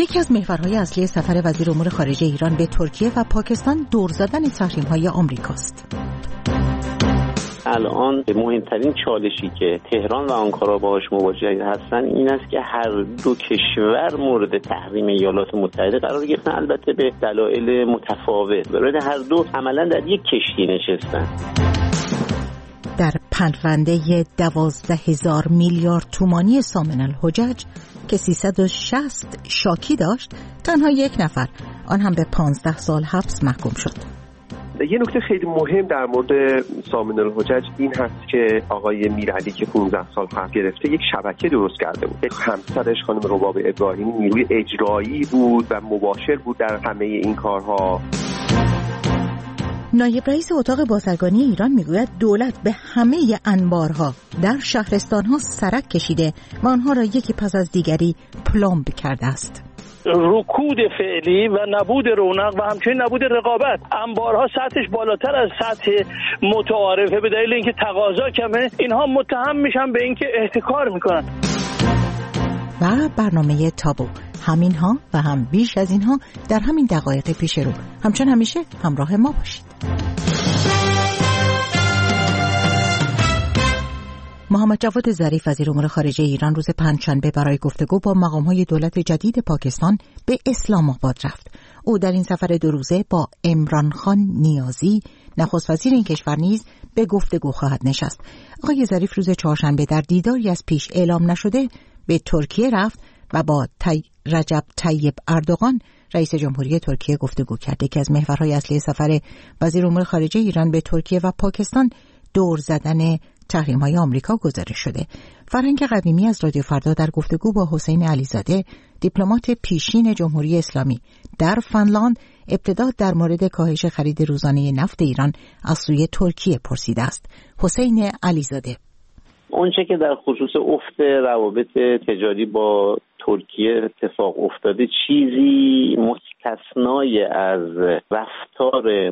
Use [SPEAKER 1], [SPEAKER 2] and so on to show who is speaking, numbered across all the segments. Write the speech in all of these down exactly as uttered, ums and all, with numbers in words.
[SPEAKER 1] یکی از محورهای اصلی سفر وزیر امور خارجه ایران به ترکیه و پاکستان دور زدن تحریم‌های آمریکاست.
[SPEAKER 2] الان مهمترین چالشی که تهران و آنکارا باهاش مواجه هستن این است که هر دو کشور مورد تحریم ایالات متحده قرار گرفتن، البته به دلایل متفاوت. برای هر دو عملاً در یک کشتی نشستن.
[SPEAKER 1] در پرونده دوازده هزار میلیارد تومانی سامن الحجج که سیصد و شصت شاکی داشت، تنها یک نفر، آن هم به پانزده سال حبس محکوم شد.
[SPEAKER 3] یه نکته خیلی مهم در مورد سامن الحجج این هست که آقای میرعلی که پانزده سال حبس گرفته یک شبکه درست کرده بود. همسرش خانم رباب ابراهیمی نیروی اجرایی بود و مباشر بود در همه این کارها.
[SPEAKER 1] نایب رئیس اتاق بازرگانی ایران میگوید دولت به همه انبارها در شهرستانها سرک کشیده و آنها را یکی پس از دیگری پلمب کرده است.
[SPEAKER 4] رکود فعلی و نبود رونق و همچنین نبود رقابت، انبارها سطحش بالاتر از سطح متعارفه به دلیل اینکه تقاضا کمه، اینها متهم میشن به اینکه احتکار میکنن.
[SPEAKER 1] و برنامه تابو، همینها و هم بیش از اینها در همین دقایق پیش رو. همچون همیشه همراه ما باشید. محمد جواد ظریف وزیر امور خارجه ایران روز پنجشنبه برای گفتگو با مقام‌های دولت جدید پاکستان به اسلام آباد رفت. او در این سفر دو روزه با عمران خان نیازی نخست وزیر این کشور نیز به گفتگو خواهد نشست. آقای ظریف روز چهارشنبه در دیداری از پیش اعلام نشده به ترکیه رفت و با تی... رجب طیب اردوغان رئیس جمهوری ترکیه گفتگو کرد. یکی از محورهای اصلی سفر وزیر امور خارجه ایران به ترکیه و پاکستان دور زدن تحریم‌های آمریکا گزارش شده. فرهنگ قدیمی از رادیو فردا در گفتگو با حسین علیزاده، دیپلمات پیشین جمهوری اسلامی در فنلاند، ابتدا در مورد کاهش خرید روزانه نفت ایران از سوی ترکیه پرسیده است. حسین علیزاده:
[SPEAKER 2] اونچه که در خصوص افت روابط تجاری با ترکیه اتفاق افتاده چیزی مستثنای از رفتار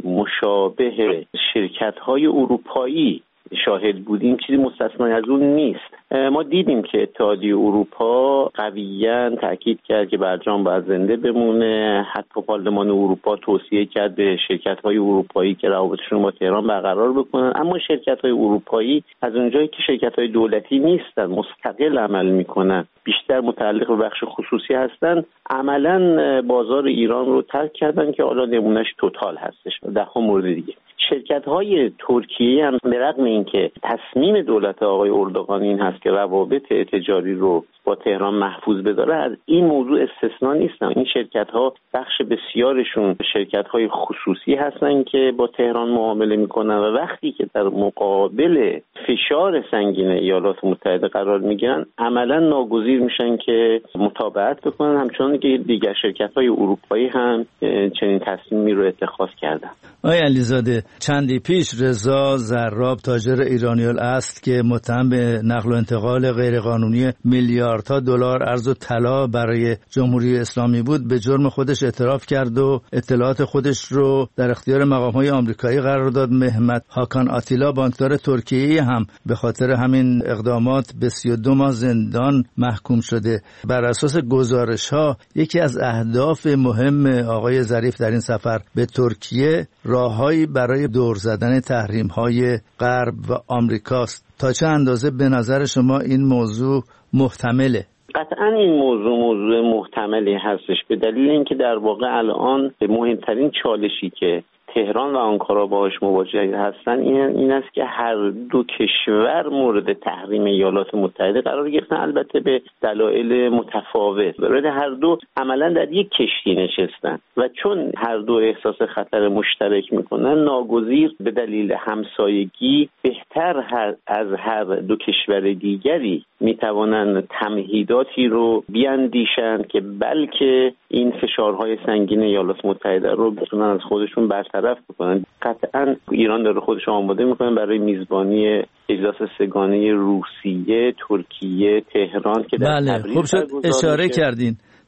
[SPEAKER 2] مشابه شرکت‌های اروپایی شاهد بودیم، چیزی مستثنای از اون نیست. ما دیدیم که اتحادیه اروپا قویاً تاکید کرد که برجام باید زنده بمونه. حتی پارلمان اروپا توصیه کرد به شرکت‌های اروپایی که روابطشون با تهران برقرار بکنن، اما شرکت‌های اروپایی از اونجایی که شرکت‌های دولتی نیستن، مستقل عمل میکنن، بیشتر متعلق به بخش خصوصی هستن، عملاً بازار ایران رو ترک کردن که حالا نمونهش توتال هستش و ده ها مورد دیگه. شرکت‌های ترکیه هم به رغم اینکه تصمیم دولت آقای اردوغان این هست که روابط تجاری رو با تهران محفوظ بداره، از این موضوع استثنا نیستن. این شرکت‌ها بخش بسیارشون شرکت‌های خصوصی هستن که با تهران معامله میکنن و وقتی که در مقابل فشار سنگین ایالات متحده قرار میگیرن، عملاً ناگزیر میشن که متابعت بکنن، همچنان که دیگر شرکت‌های اروپایی هم چنین تصمیمی رو اتخاذ کردن.
[SPEAKER 5] آقای علیزاده، چندی پیش رضا زراب، تاجر ایرانی الاصل که متهم به نقل و انتقال غیرقانونی میلیاردها دلار ارز و طلا برای جمهوری اسلامی بود، به جرم خودش اعتراف کرد و اطلاعات خودش رو در اختیار مقام‌های آمریکایی قرار داد. مهمت هاکان آتیلا، بانکدار ترکیه‌ای، هم به خاطر همین اقدامات به سی و دو ماه زندان محکوم شده. بر اساس گزارش‌ها یکی از اهداف مهم آقای ظریف در این سفر به ترکیه راههایی برای دور زدن تحریم‌های غرب و آمریکاست. تا چه اندازه به نظر شما این موضوع محتمله؟
[SPEAKER 2] قطعاً این موضوع موضوع محتملی هستش، به دلیل اینکه در واقع الان مهمترین چالشی که تهران و آنکارا باهاش مواجه هستن این این است که هر دو کشور مورد تحریم ایالات متحده قرار گرفتن، البته به دلایل متفاوت. برای هر دو عملا در یک کشتی نشستن و چون هر دو احساس خطر مشترک میکنن، ناگزیر به دلیل همسایگی بهتر هر از هر دو کشور دیگری میتوانند تمهیداتی رو بیاندیشند که بلکه این فشارهای سنگین ایالات متحده رو بتونن از خودشون برطرف بکنن. قطعا ایران داره خودش آماده میکنه برای میزبانی اجلاس سگانه روسیه، ترکیه، تهران که در
[SPEAKER 5] بله. خوب شد اشاره کردین.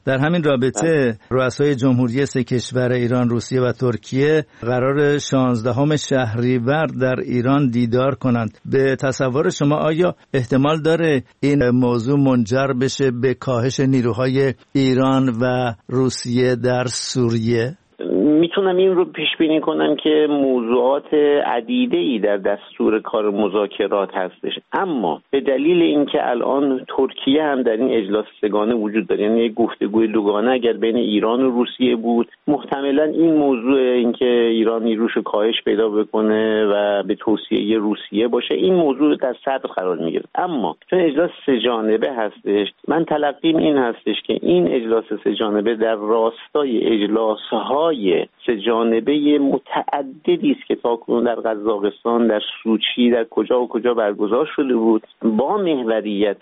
[SPEAKER 5] در همین رابطه رؤسای جمهوری سه کشور ایران، روسیه و ترکیه قرار شانزدهم شهریور در ایران دیدار کنند. به تصور شما آیا احتمال داره این موضوع منجر بشه به کاهش نیروهای ایران و روسیه در سوریه؟
[SPEAKER 2] میتونم این رو پیش بینی کنم که موضوعات عدیده‌ای در دستور کار مذاکرات هستش، اما به دلیل اینکه الان ترکیه هم در این اجلاس سگانه وجود داره، یعنی یک گفتگوی دوگانه اگر بین ایران و روسیه بود، محتملا این موضوع اینکه ایران نیروش کاهش پیدا بکنه و به توصیه روسیه باشه، این موضوع در صدر قرار میگیره. اما چون اجلاس سه جانبه هستش، من تلقیم این هستش که این اجلاس سه جانبه در راستای اجلاس‌های سه جانبه متعددی است که تاکنون در قزاقستان، در سوچی، در کجا و کجا برگزار شده بود، با محوریت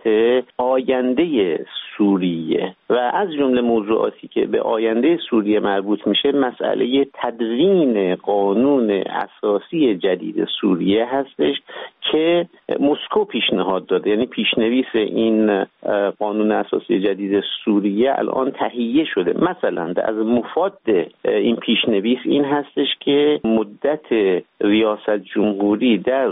[SPEAKER 2] آینده سوریه و از جمله موضوعاتی که به آینده سوریه مربوط میشه مسئله تدوین قانون اساسی جدید سوریه هستش که مسکو پیشنهاد داده. یعنی پیشنویس این قانون اساسی جدید سوریه الان تهیه شده. مثلا از مفاد این پیشنویس این هستش که مدت ریاست جمهوری در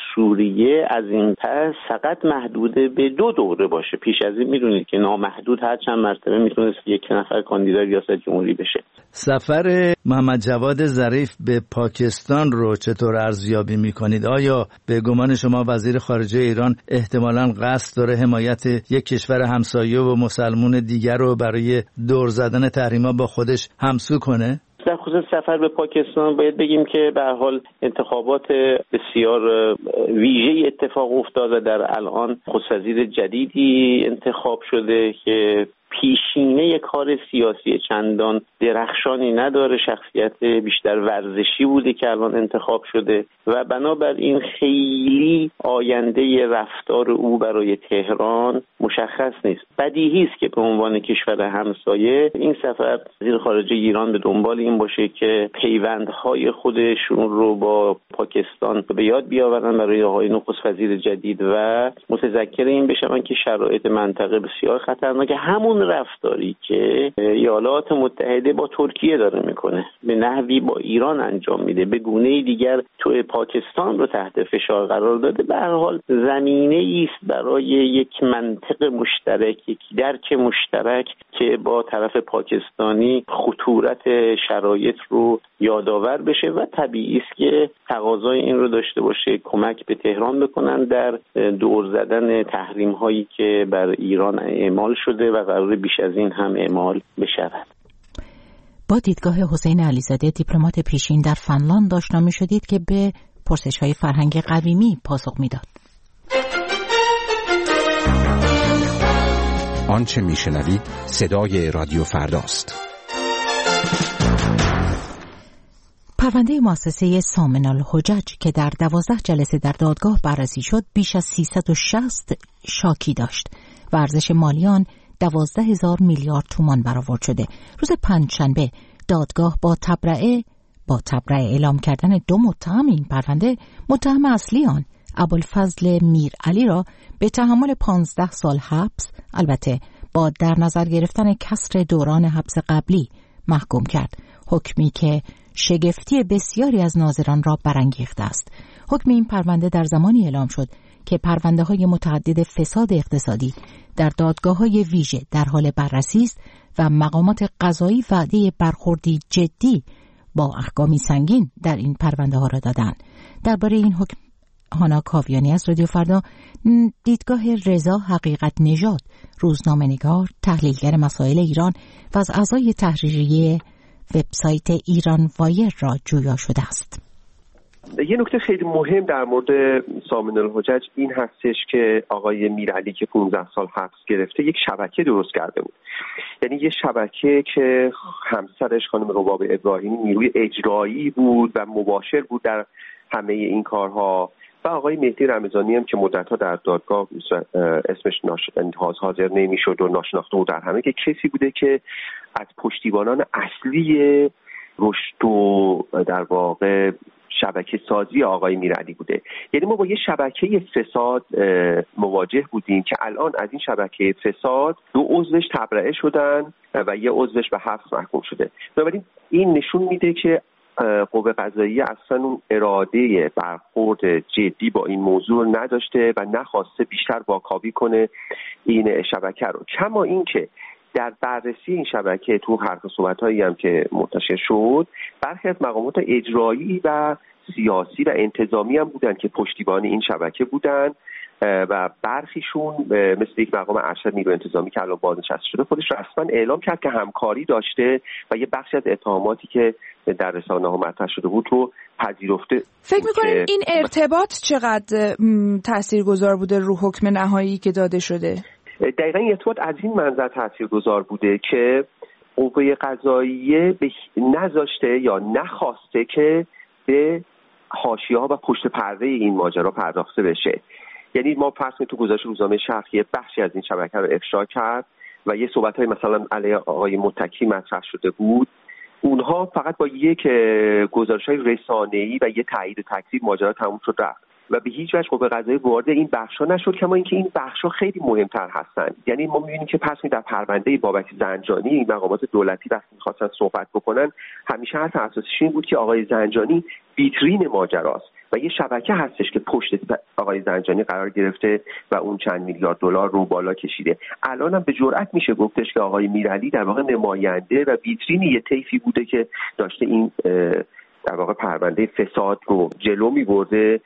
[SPEAKER 2] سوریه از این پس فقط محدود به دو دوره باشه. پیش از این میدونید که نامحدود هر چند مرتبه میتونست یک نفر کاندیدای ریاست جمهوری بشه.
[SPEAKER 5] سفر محمد جواد ظریف به پاکستان رو چطور ارزیابی میکنید؟ آیا به گمان شما وزیر خارجه ایران احتمالاً قصد داره حمایت یک کشور همسایه و مسلمون دیگر رو برای دور زدن تحریما با خودش همسو کنه؟
[SPEAKER 2] در خصوص سفر به پاکستان باید بگیم که به هر حال انتخابات بسیار ویژه‌ای اتفاق افتاده. در الان خست‌وزیر جدیدی انتخاب شده که پیشینه کار سیاسی چندان درخشانی نداره، شخصیت بیشتر ورزشی بوده که الان انتخاب شده و بنابراین خیلی آینده رفتار او برای تهران مشخص نیست. بدیهی است که به عنوان کشور همسایه این سفر وزیر خارجه ایران به دنبال این باشه که پیوندهای خودشون رو با پاکستان به یاد بیاورن برای آقای نخست وزیر جدید و متذکر این بشن که شرایط منطقه بسیار خطرناکه. همون رفتاری که ایالات متحده با ترکیه داره میکنه به نحوی با ایران انجام میده، به گونه دیگر تو پاکستان رو تحت فشار قرار داده، به هر حال زمینه است برای یک منطق مشترک، یک درک مشترک که با طرف پاکستانی خطورت شرایط رو یادآور بشه و طبیعی است که تقاضای این رو داشته باشه کمک به تهران بکنن در دور زدن تحریم هایی که بر ایران اعمال شده و قرار بیش از این هم اعمال بشود.
[SPEAKER 1] با دیدگاه حسین علیزاده دیپلمات پیشین در فنلاند آشنا می‌شدید که به پرسش‌های فرهنگ قویمی پاسخ میداد.
[SPEAKER 6] آنچه میشنوید صدای رادیو فرداست.
[SPEAKER 1] پرونده مؤسسه سامن الحجج که در دوازده جلسه در دادگاه بررسی شد بیش از سیصد و شصت شاکی داشت و ارزش مالی آن دوازده هزار میلیارد تومان برآورد شده. روز پنجشنبه دادگاه با تبرئه با تبرئه اعلام کردن دو متهم این پرونده، متهم اصلی آن ابوالفضل میرعلی را به تحمل پانزده سال حبس، البته با در نظر گرفتن کسر دوران حبس قبلی، محکوم کرد. حکمی که شگفتی بسیاری از ناظران را برانگیخته است. حکم این پرونده در زمانی اعلام شد که پرونده‌های متعدد فساد اقتصادی در دادگاه‌های ویژه در حال بررسی است و مقامات قضایی وعده برخوردی جدی با احکامی سنگین در این پرونده‌ها را دادند. درباره این حکم هانا کاویانی از رادیو فردا، دیدگاه رضا حقیقت نژاد، روزنامه‌نگار، تحلیلگر مسائل ایران و از اعضای تحریریه وبسایت ایران وایر را جویا شده است.
[SPEAKER 3] یه نکته خیلی مهم در مورد سامن الحجج این هستش که آقای میرعلی که پانزده سال حبس گرفته یک شبکه درست کرده بود. یعنی یه شبکه که همسرش خانم رباب ابراهیمی نیروی اجرایی بود و مباشر بود در همه این کارها و آقای مهدی رمضانی هم که مدت‌ها در دادگاه اسمش ناش... حاضر نمی‌شد و ناشناخته بود در همه، که کسی بوده که از پشتیبانان اصلی رشد و در واقع شبکه سازی آقای میرعلی بوده. یعنی ما با یه شبکه فساد مواجه بودیم که الان از این شبکه فساد دو عضوش تبرئه شدن و یه عضوش به حبس محکوم شده. بنابراین این نشون میده که قوه قضاییه اصلا اون اراده برخورد جدی با این موضوع نداشته و نخواسته بیشتر واکاوی کنه این شبکه رو. کما اینکه در بررسی این شبکه تو حرف و صحبت‌هایی هم که منتشر شد، برخی از مقامات اجرایی و سیاسی و انتظامی هم بودن که پشتیبان این شبکه بودن و برخیشون مثل یک مقام ارشد نیروی انتظامی که الان بازنشسته شده خودش رسما اعلام کرد که همکاری داشته و یه بخشی از اتهاماتی که در رسانه‌ها مطرح شده بود رو پذیرفته.
[SPEAKER 7] فکر می‌کنید این ارتباط چقدر تاثیرگذار بوده رو حکم نهایی که داده شده؟
[SPEAKER 3] دقیقاً این ارتباط از این منظر تاثیرگذار بوده که قوه قضاییه نذاشته یا نخواسته که به حاشیه‌ها و پشت پرده این ماجرا پرداخته بشه. یعنی ما فرض کنیم تو گزارش روزنامه شرق یه بخشی از این شبکه رو افشا کرد و یه صحبت‌های مثلا علیه آقای متکی مطرح شده بود، اونها فقط با یک گزارش‌های رسانه‌ای و یه تایید و تکذیب ماجرا تموم شد رفت و به هیچ وجه قوه قضاییه وارد این بخشا نشد. کما اینکه این بخشا خیلی مهمتر هستن. یعنی ما می‌بینیم که پس می در پرونده بابک زنجانی این مقامات دولتی وقتی می‌خواستن صحبت بکنن همیشه حرف اساسیش این بود که آقای زنجانی ویترین ماجراست و یه شبکه هستش که پشت آقای زنجانی قرار گرفته و اون چند میلیارد دلار رو بالا کشیده. الان هم به جرئت میشه گفتش که آقای میرعلی در واقع نماینده و ویترین یه طیفی بوده که داشته این در واقع پرونده فساد رو جلو می‌برده،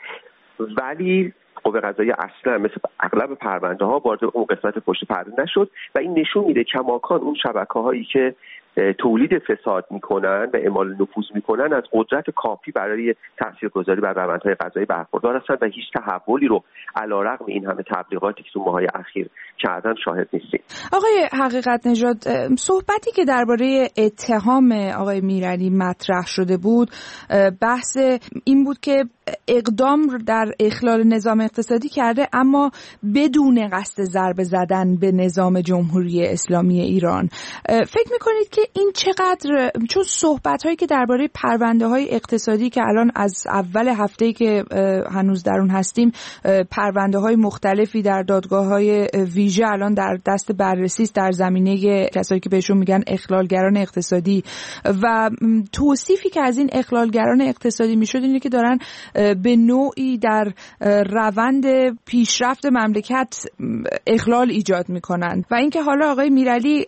[SPEAKER 3] ولی قوه قضاییه اصلا مثل اغلب پرونده ها وارد اون قسمت پشت پرده نشد و این نشون میده کماکان اون شبکه‌هایی که تولید فساد میکنن و اعمال نفوذ میکنن از قدرت کافی برای تاثیرگذاری بر روندهای قضایی برخوردار هستند و هیچ تحولی رو علیرغم این همه تبلیغاتی که تو ماهای اخیر کردن شاهد نیستیم.
[SPEAKER 7] آقای حقیقت نژاد، صحبتی که درباره اتهام آقای میرعلی مطرح شده بود بحث این بود که اقدام در اخلال نظام اقتصادی کرده اما بدون قصد ضربه زدن به نظام جمهوری اسلامی ایران. فکر میکنید که این چقدر، چون صحبت هایی که درباره پرونده های اقتصادی که الان از اول هفته‌ای که هنوز در اون هستیم پرونده های مختلفی در دادگاه های ویژه الان در دست بررسی است در زمینه کسایی که بهشون میگن اخلالگران اقتصادی و توصیفی که از این اخلالگران اقتصادی میشد اینه که دارن به نوعی در روند پیشرفت مملکت اخلال ایجاد میکنن و اینکه حالا آقای میرعلی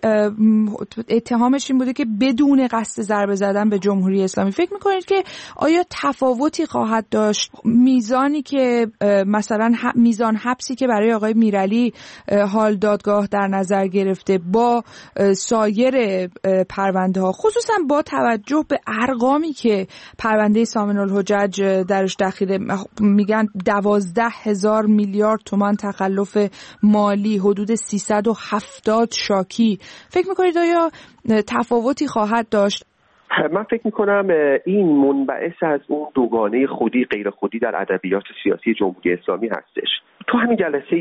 [SPEAKER 7] اتهامش این بوده که بدون قصد ضربه زدن به جمهوری اسلامی. فکر میکنید که آیا تفاوتی خواهد داشت میزانی که مثلا میزان حبسی که برای آقای میرعلی حال دادگاه در نظر گرفته با سایر پرونده ها، خصوصا با توجه به ارقامی که پرونده سامن الحجج درش دخیله، میگن دوازده هزار میلیارد تومان تخلف مالی، حدود سیصد و هفتاد شاکی، فکر میکنید آیا تفاوتی خواهد داشت؟
[SPEAKER 3] من فکر میکنم این منبعث از اون دوگانه خودی غیر خودی در ادبیات سیاسی جمهوری اسلامی هستش. تو همین جلسه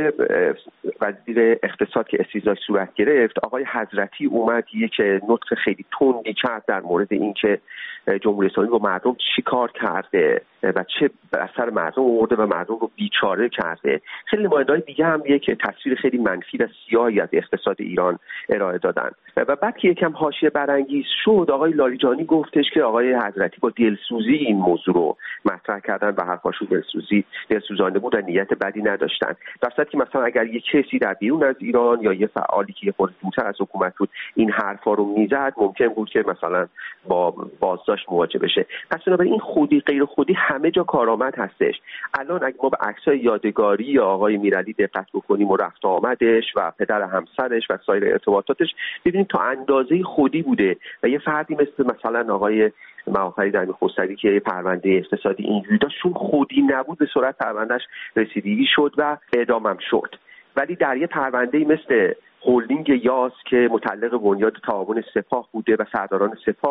[SPEAKER 3] وزیر اقتصاد که استیضاح صورت گرفت، آقای حضرتی اومد یک نطق خیلی تندی کرد در مورد اینکه جمهوری اسلامی با مردم چی کار کرده و چه بر اثر مردم آورده و مردم رو بیچاره کرده. خیلی نماینده‌های دیگه هم یک تصویر خیلی منفی و سیاهی از اقتصاد ایران ارائه دادن و بعد که یکم حاشیه برانگیز شد آقای لاریجانی گفتش که آقای حضرتی با دلسوزی این موضوع رو مطرح کردن و حرفاشون دلسوزی دلسوزانه بود و نیت بدی نداشتن. در صورتی که مثلا اگر یک کسی در بیرون از ایران یا یه فعالی که یه خورده دورتر از حکومت بود این حرفا رو میزد ممکن بود که مثلا با بازداشت مواجه بشه. پس بنابراین این خودی غیر خودی همه جا کارآمد هستش. الان اگه ما به عکسای یادگاری یا آقای میرعلی دقت بکنیم و رفت آمدش و پدر همسرش و سایر ارتباطاتش ببینیم تا اندازه خودی بوده و یه فردی مثل مثلا آقای معافری در خسروی که پرونده اقتصادی اینجوری داشتون خودی نبود به سرعت پروندهش رسیدگی شد و اعدامم شد. ولی در یه پرونده مثل هولدینگ یاس که متعلق بنیاد تعاون سپاه بوده و سرداران سپاه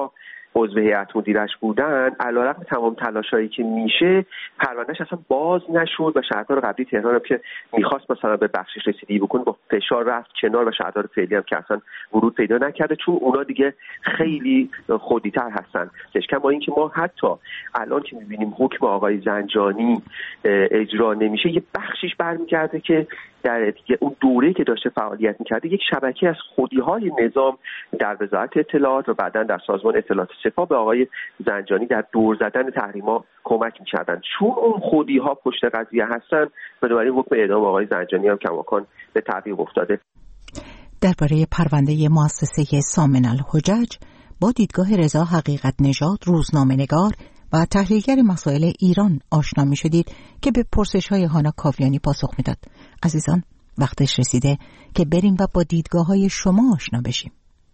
[SPEAKER 3] عضو هیئت مدیرش بودن، علیرغم تمام تلاشایی که میشه پروندهش اصلا باز نشد و شهردار قبلی تهران هم که میخواست مثلا به بخشش رسیدگی بکنه با فشار رفت کنار و شهردار فعلی هم که اصلا ورود پیدا نکرده، چون اونا دیگه خیلی خودی‌تر هستن. کم با اینکه ما حتی الان که میبینیم حکم آقای زنجانی اجرا نمیشه، یه بخشش برمیگرده که در دیگه اون دوره‌ای که داشته فعالیت میکرده یک شبکه از خودی‌های نظام در وزارت اطلاعات و بعداً در سازمان اطلاعات سپاه به آقای زنجانی در دور زدن تحریم‌ها کمک می‌کردن. چون اون خودی‌ها پشت قضیه هستن، بنابراین حکم اعدام آقای زنجانی هم کماکان به تعویق افتاده.
[SPEAKER 1] درباره پرونده مؤسسه سامن الحجج با دیدگاه رضا حقیقت نژاد، روزنامه‌نگار و تحلیلگر مسائل ایران آشنا می شدید که به پرسش‌های هانا کاویانی پاسخ میداد. عزیزان، وقتش رسیده که بریم و با دیدگاه‌های شما آشنا بشیم.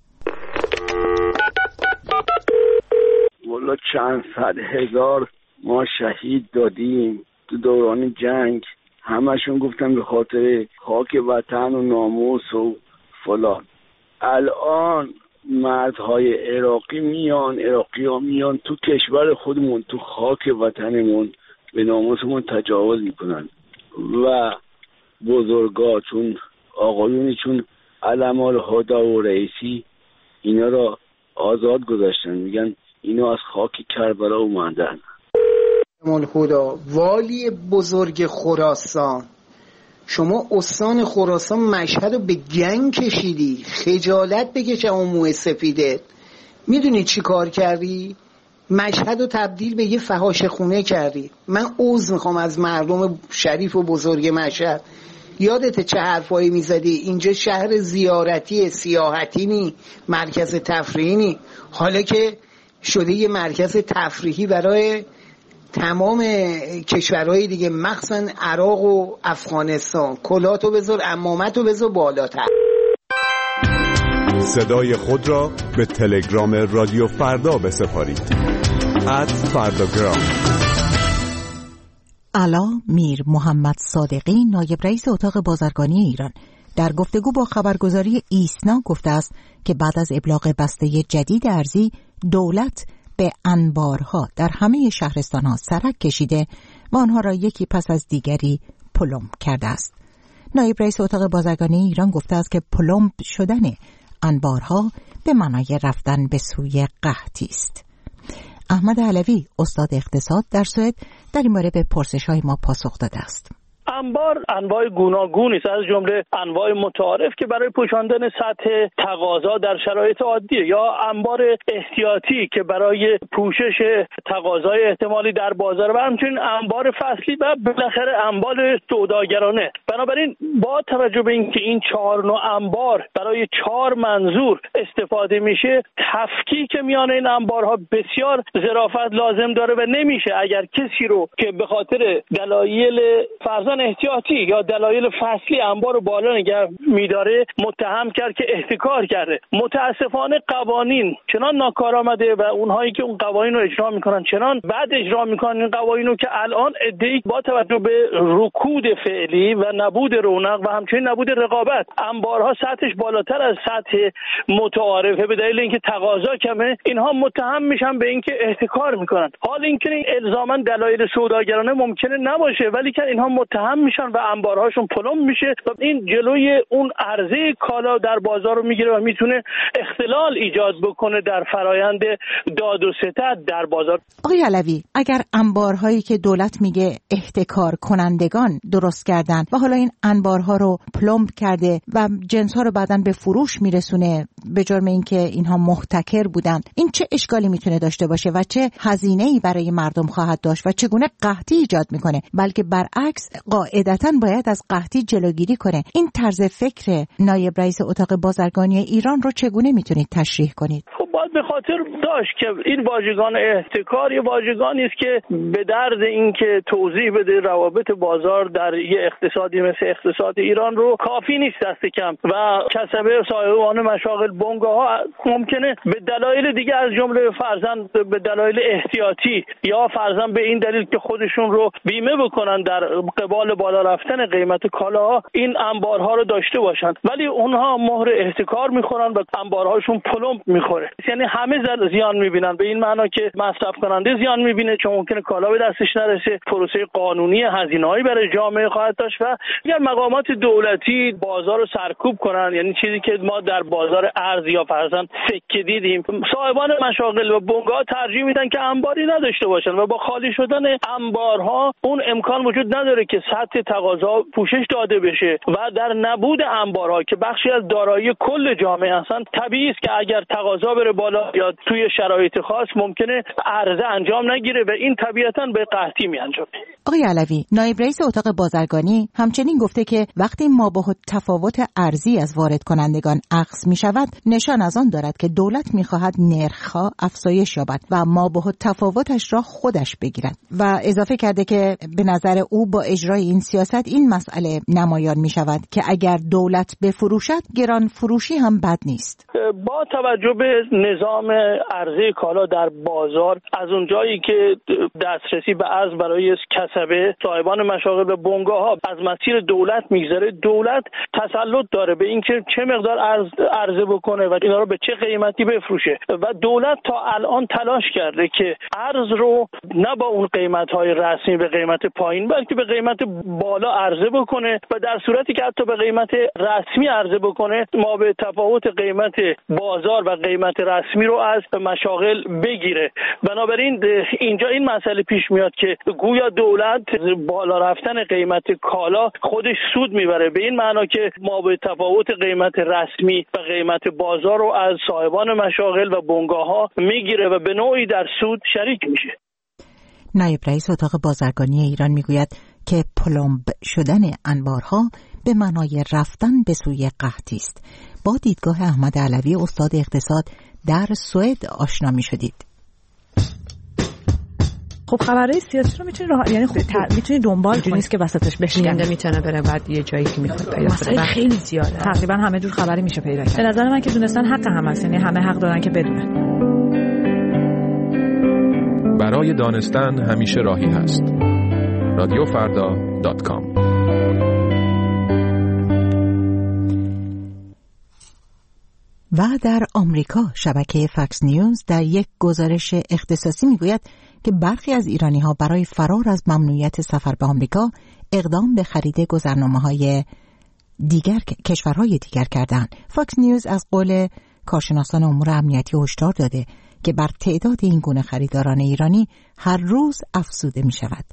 [SPEAKER 8] والا چند صد هزار ما شهید دادیم تو دوران جنگ، همشون گفتن به خاطر خاک وطن و ناموس و فلان. الان مردهای عراقی میان، عراقی ها میان تو کشور خودمون، تو خاک وطنمون به ناموسمون تجاوز میکنن و بزرگا چون آقایونی چون علم الهدا و رئیسی اینا را آزاد گذاشتن، میگن اینا از خاک کربلا اومدن.
[SPEAKER 9] الهدا والی بزرگ خراسان، شما استان خراسان مشهد رو به گنگ کشیدی، خجالت بکش اون موه سفیده. میدونی چی کار کردی؟ مشهد رو تبدیل به یه فحاشه خونه کردی. من عذر میخوام از مردم شریف و بزرگ مشهد. یادته چه حرفایی میزدی؟ اینجا شهر زیارتی سیاحتی نی، مرکز تفریحی نی. حالا که شده یه مرکز تفریحی برای تمام کشورهای دیگه، مخصوصا عراق و افغانستان. کلاتو بذار، عمامتو بذار بالاتر.
[SPEAKER 10] صدای خود را به تلگرام رادیو فردا بسپارید. ات فرداگرام.
[SPEAKER 1] علا میر محمد صادقی، نایب رئیس اتاق بازرگانی ایران، در گفتگو با خبرگزاری ایسنا گفته است که بعد از ابلاغ بسته جدید ارزی، دولت به انبارها در همه شهرستان‌ها سرک کشیده و آنها را یکی پس از دیگری پلم کرده است. نایب رئیس اتاق بازرگانی ایران گفته است که پلم شدن انبارها به معنای رفتن به سوی قحطی است. احمد علوی، استاد اقتصاد در سوئد، در این باره به پرسش‌های ما پاسخ داده است.
[SPEAKER 4] انبار انواع گوناگونی است، از جمله انواع متعارف که برای پوشاندن سطح تقاضا در شرایط عادیه، یا انبار احتیاطی که برای پوشش تقاضای احتمالی در بازار، و همچنین انبار فصلی و بالاخره انبار سوداگرانه. بنابراین با توجه به اینکه این چهار نوع انبار برای چهار منظور استفاده میشه، تفکیک میان این انبارها بسیار ظرافت لازم داره و نمیشه اگر کسی رو که به خاطر دلایل فرضاً احتیاطی یا دلایل فصلی انبار رو بالا نگه میداره متهم کرد که احتکار کرده. متاسفانه قوانین چنان ناکارآمده و اونهایی که اون قوانین رو اجرا میکنن چنان بعد اجرا میکنن این قوانین رو که الان ادعی با توجه به رکود فعلی و نبود رونق و همچنین نبود رقابت، انبارها سطحش بالاتر از سطح متعارفه به دلیل اینکه تقاضا کمه، اینها متهم میشن به اینکه احتکار میکنن. حال اینکه این الزاما دلایل سوداگرانه ممکنه نباشه، ولی که اینها متهم میشن و انبارهاشون پلم میشه و این جلوی اون عرضه کالا در بازار رو میگیره و میتونه اختلال ایجاد بکنه در فرایند داد و ستد در بازار.
[SPEAKER 1] آقای علوی، اگر انبارهایی که دولت میگه احتکار کنندگان درست کردن و حالا این انبارها رو پلم کرده و جنس‌ها رو بعداً به فروش میرسونه به جرم اینکه اینها محتکر بودن، این چه اشکالی میتونه داشته باشه و چه هزینه‌ای برای مردم خواهد داشت و چگونه قحطی ایجاد میکنه؟ بلکه برعکس قاعدتاً باید از قحطی جلوگیری کنه. این طرز فکر نایب رئیس اتاق بازرگانی ایران رو چگونه میتونید تشریح کنید؟
[SPEAKER 4] خب باید به خاطر داشت که این واژگان احتکار یه واژگانی است که به درد این که توضیح بده روابط بازار در یه اقتصادی مثل اقتصاد ایران رو کافی نیست دست کم، و کسبه صاحبان مشاغل بنگاه ها ممکنه به دلایل دیگه از جمله فرضاً به دلایل احتیاطی یا فرضاً به این دلیل که خودشون رو بیمه بکنن در قبال بالا رفتن قیمت کالاها این انبارها رو داشته باشن، ولی اونها مهر احتکار میخورن و انبارهاشون پلم میخوره. یعنی همه زیان میبینن، به این معنا که مصرف کننده زیان میبینه چون ممکنه کالا به دستش نرسه، پروسه قانونی هزینه‌ای برای جامعه خواهد داشت و اگر مقامات دولتی بازار رو سرکوب کنن، یعنی چیزی که ما در بازار ارز یا فرضاً سکه دیدیم، صاحبان مشاغل و بنگاه ترجیح میدن که انباری نداشته باشن و با خالی شدن انبارها اون امکان وجود نداره که سطح تقاضا پوشش داده بشه و در نبود انبارها که بخشی از دارایی کل جامعه هستن، طبیعی است که اگر تقاضا بره بالا یا توی شرایط خاص ممکنه عرضه انجام نگیره و این طبیعتاً به قحطی میانجامه.
[SPEAKER 1] آقای علوی، نایب رئیس اتاق بازرگانی همچنین گفته که وقتی مابعد تفاوت ارزی از وارد کنندگان اخذ می شود، نشان از آن دارد که دولت می خواهد نرخ‌ها افزایش یابد و مابعد تفاوتش را خودش بگیرد و اضافه کرده که به نظر او با اجرای این سیاست این مسئله نمایان می شود که اگر دولت بفروشد گران فروشی هم بد نیست.
[SPEAKER 4] با توجه به نظام عرضه کالا در بازار، از اونجایی که دسترسی به ارز برای کسبه، صاحبان مشاغل و بنگاه‌ها از مسیر دولت میگذره، دولت تسلط داره به اینکه چه مقدار ارز عرضه بکنه و اینا رو به چه قیمتی بفروشه و دولت تا الان تلاش کرده که ارز رو نه با اون قیمت‌های رسمی به قیمت پایین بلکه به قیمت بالا عرضه بکنه و در صورتی که حتی به قیمت رسمی عرضه بکنه ما به تفاوت قیمت بازار و قیمت رسمی رو از مشاغل بگیره. بنابراین اینجا این مسئله پیش میاد که گویا دولت بالا رفتن قیمت کالا خودش سود میبره، به این معنا که ما به تفاوت قیمت رسمی و قیمت بازار رو از صاحبان مشاغل و بنگاه‌ها میگیره و به نوعی در سود شریک میشه.
[SPEAKER 1] نایب رئیس اتاق بازرگانی ایران میگوید که پلمب شدن انبارها به معنای رفتن به سوی قحطی است. با دیدگاه احمد علوی استاد اقتصاد در سوئد آشنا میشدید.
[SPEAKER 11] خب خبرهای سیاسی رو میتونی راه یعنی خب میتونی دنبال کنی، نیست که وسطش بشکنه، میتونه بره بعد یه جایی که میخواد پیدا کنه. خیلی زیاده، تقریبا همه جور خبری میشه پیدا کرد. به نظر من که دونستن حق هم هست، یعنی همه حق دارن که بدونن.
[SPEAKER 6] برای دانستن همیشه راهی هست. رادیو فردا دات کام.
[SPEAKER 1] و در آمریکا شبکه فاکس نیوز در یک گزارش اختصاصی میگوید که برخی از ایرانی‌ها برای فرار از ممنوعیت سفر به آمریکا اقدام به خرید گذرنامه‌های دیگر کشورهای دیگر کردند. فاکس نیوز از قول کارشناسان امور امنیتی هشدار داده که بر تعداد این گونه خریداران ایرانی هر روز افزوده می شود.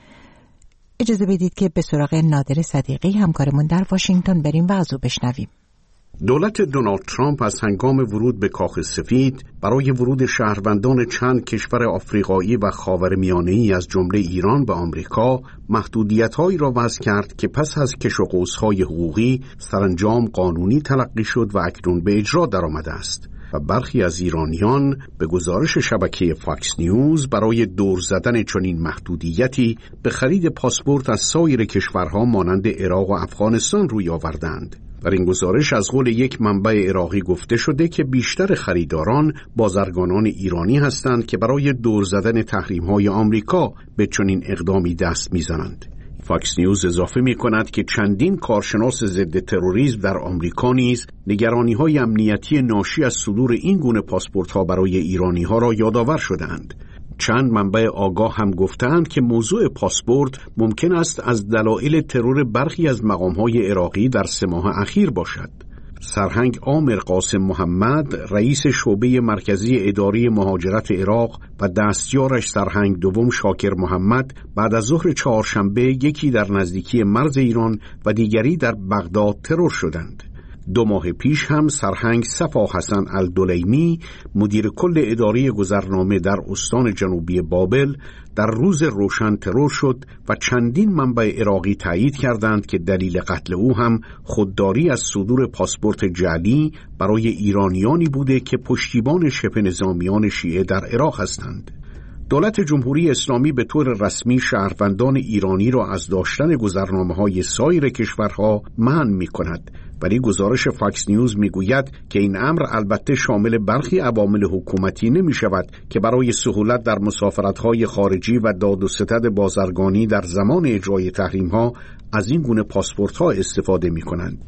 [SPEAKER 1] اجازه بدید که به سراغ نادر صدیقی همکارمون در واشنگتن بریم و از او بشنویم.
[SPEAKER 12] دولت دونالد ترامپ از هنگام ورود به کاخ سفید برای ورود شهروندان چند کشور آفریقایی و خاورمیانه‌ای از جمله ایران به آمریکا محدودیت‌هایی را وضع کرد که پس از کش و قوس‌های حقوقی سرانجام قانونی تلقی شد و اکنون به اجرا درآمده است. و برخی از ایرانیان به گزارش شبکه فاکس نیوز برای دور زدن چنین محدودیتی به خرید پاسپورت از سایر کشورها مانند عراق و افغانستان روی آوردند. در این گزارش از قول یک منبع عراقی گفته شده که بیشتر خریداران بازرگانان ایرانی هستند که برای دور زدن تحریم‌های آمریکا به چنین اقدامی دست می‌زنند. فاکس نیوز اضافه می کند که چندین کارشناس ضد تروریسم در آمریکا نیز نگرانی‌های امنیتی ناشی از صدور این گونه پاسپورت‌ها برای ایرانی‌ها را یادآور شدند. چند منبع آگاه هم گفتند که موضوع پاسپورت ممکن است از دلایل ترور برخی از مقام‌های عراقی در سه ماه اخیر باشد. سرهنگ عامر قاسم محمد، رئیس شعبه مرکزی اداری مهاجرت عراق و دستیارش سرهنگ دوم شاکر محمد بعد از ظهر چهارشنبه یکی در نزدیکی مرز ایران و دیگری در بغداد ترور شدند. دو ماه پیش هم سرهنگ صفا حسن الدلیمی، مدیر کل اداره گذرنامه در استان جنوبی بابل، در روز روشن ترور شد و چندین منبع عراقی تایید کردند که دلیل قتل او هم خودداری از صدور پاسپورت جعلی برای ایرانیانی بوده که پشتیبان شبه نظامیان شیعه در عراق هستند. دولت جمهوری اسلامی به طور رسمی شهروندان ایرانی را از داشتن گذرنامه‌های سایر کشورها منع می‌کند، ولی گزارش فاکس نیوز می‌گوید که این امر البته شامل برخی عوامل حکومتی نمی‌شود که برای سهولت در مسافرت‌های خارجی و داد و ستد بازرگانی در زمان اجرای تحریم‌ها از این گونه پاسپورت‌ها استفاده می‌کنند.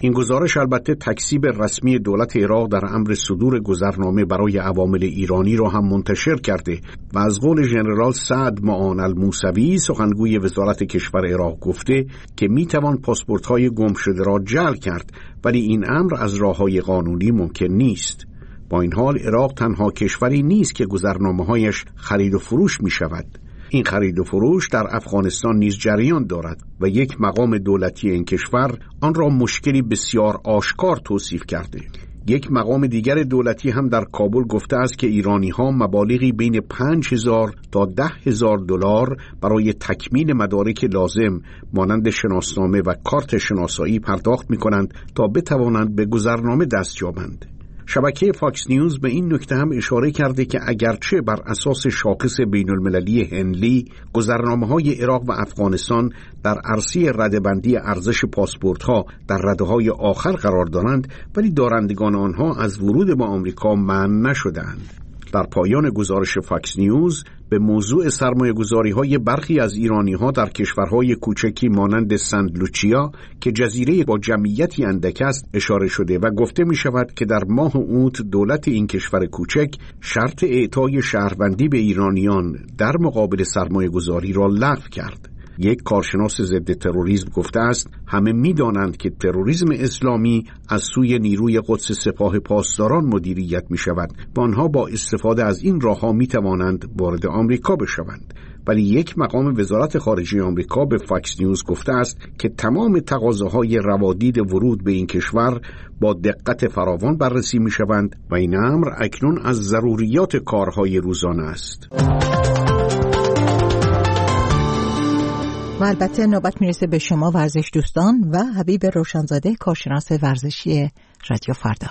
[SPEAKER 12] این گزارش البته تکذیب رسمی دولت عراق در امر صدور گذرنامه برای عوامل ایرانی را هم منتشر کرده و از قول ژنرال سعد معان الموسوی سخنگوی وزارت کشور عراق گفته که میتوان پاسپورت‌های گم شده را جعل کرد، ولی این امر از راه‌های قانونی ممکن نیست. با این حال عراق تنها کشوری نیست که گذرنامه‌هایش خرید و فروش می‌شود. این خرید و فروش در افغانستان نیز جریان دارد و یک مقام دولتی این کشور آن را مشکلی بسیار آشکار توصیف کرده. یک مقام دیگر دولتی هم در کابل گفته است که ایرانی‌ها مبالغی بین پنج هزار تا ده هزار دلار برای تکمیل مدارک لازم مانند شناسنامه و کارت شناسایی پرداخت می‌کنند تا بتوانند به گذرنامه دست یابند. شبکه فاکس نیوز به این نکته هم اشاره کرده که اگرچه بر اساس شاخص بین المللی هنلی گذرنامه‌های عراق و افغانستان در عرصه رده‌بندی ارزش پاسپورت‌ها در رده‌های آخر قرار دارند، ولی دارندگان آنها از ورود به آمریکا منع نشدند. در پایان گزارش فاکس نیوز به موضوع سرمایه‌گذاری‌های برخی از ایرانی‌ها در کشورهای کوچکی مانند سنت لوچیا که جزیره با جمعیتی اندک است اشاره شده و گفته می‌شود که در ماه اوت دولت این کشور کوچک شرط اعطای شهروندی به ایرانیان در مقابل سرمایه‌گذاری را لغو کرد. یک کارشناس ضد تروریسم گفته است همه می‌دانند که تروریسم اسلامی از سوی نیروی قدس سپاه پاسداران مدیریت می‌شود و آنها با استفاده از این راه‌ها می‌توانند وارد آمریکا بشوند. ولی یک مقام وزارت خارجه آمریکا به فاکس نیوز گفته است که تمام تقاضاهای روادید ورود به این کشور با دقت فراوان بررسی می‌شوند و این امر اکنون از ضروریات کارهای روزانه است.
[SPEAKER 1] و البته نوبت میرسه به شما ورزش دوستان و حبیب روشنزاده کارشناس ورزشی رادیو فردا.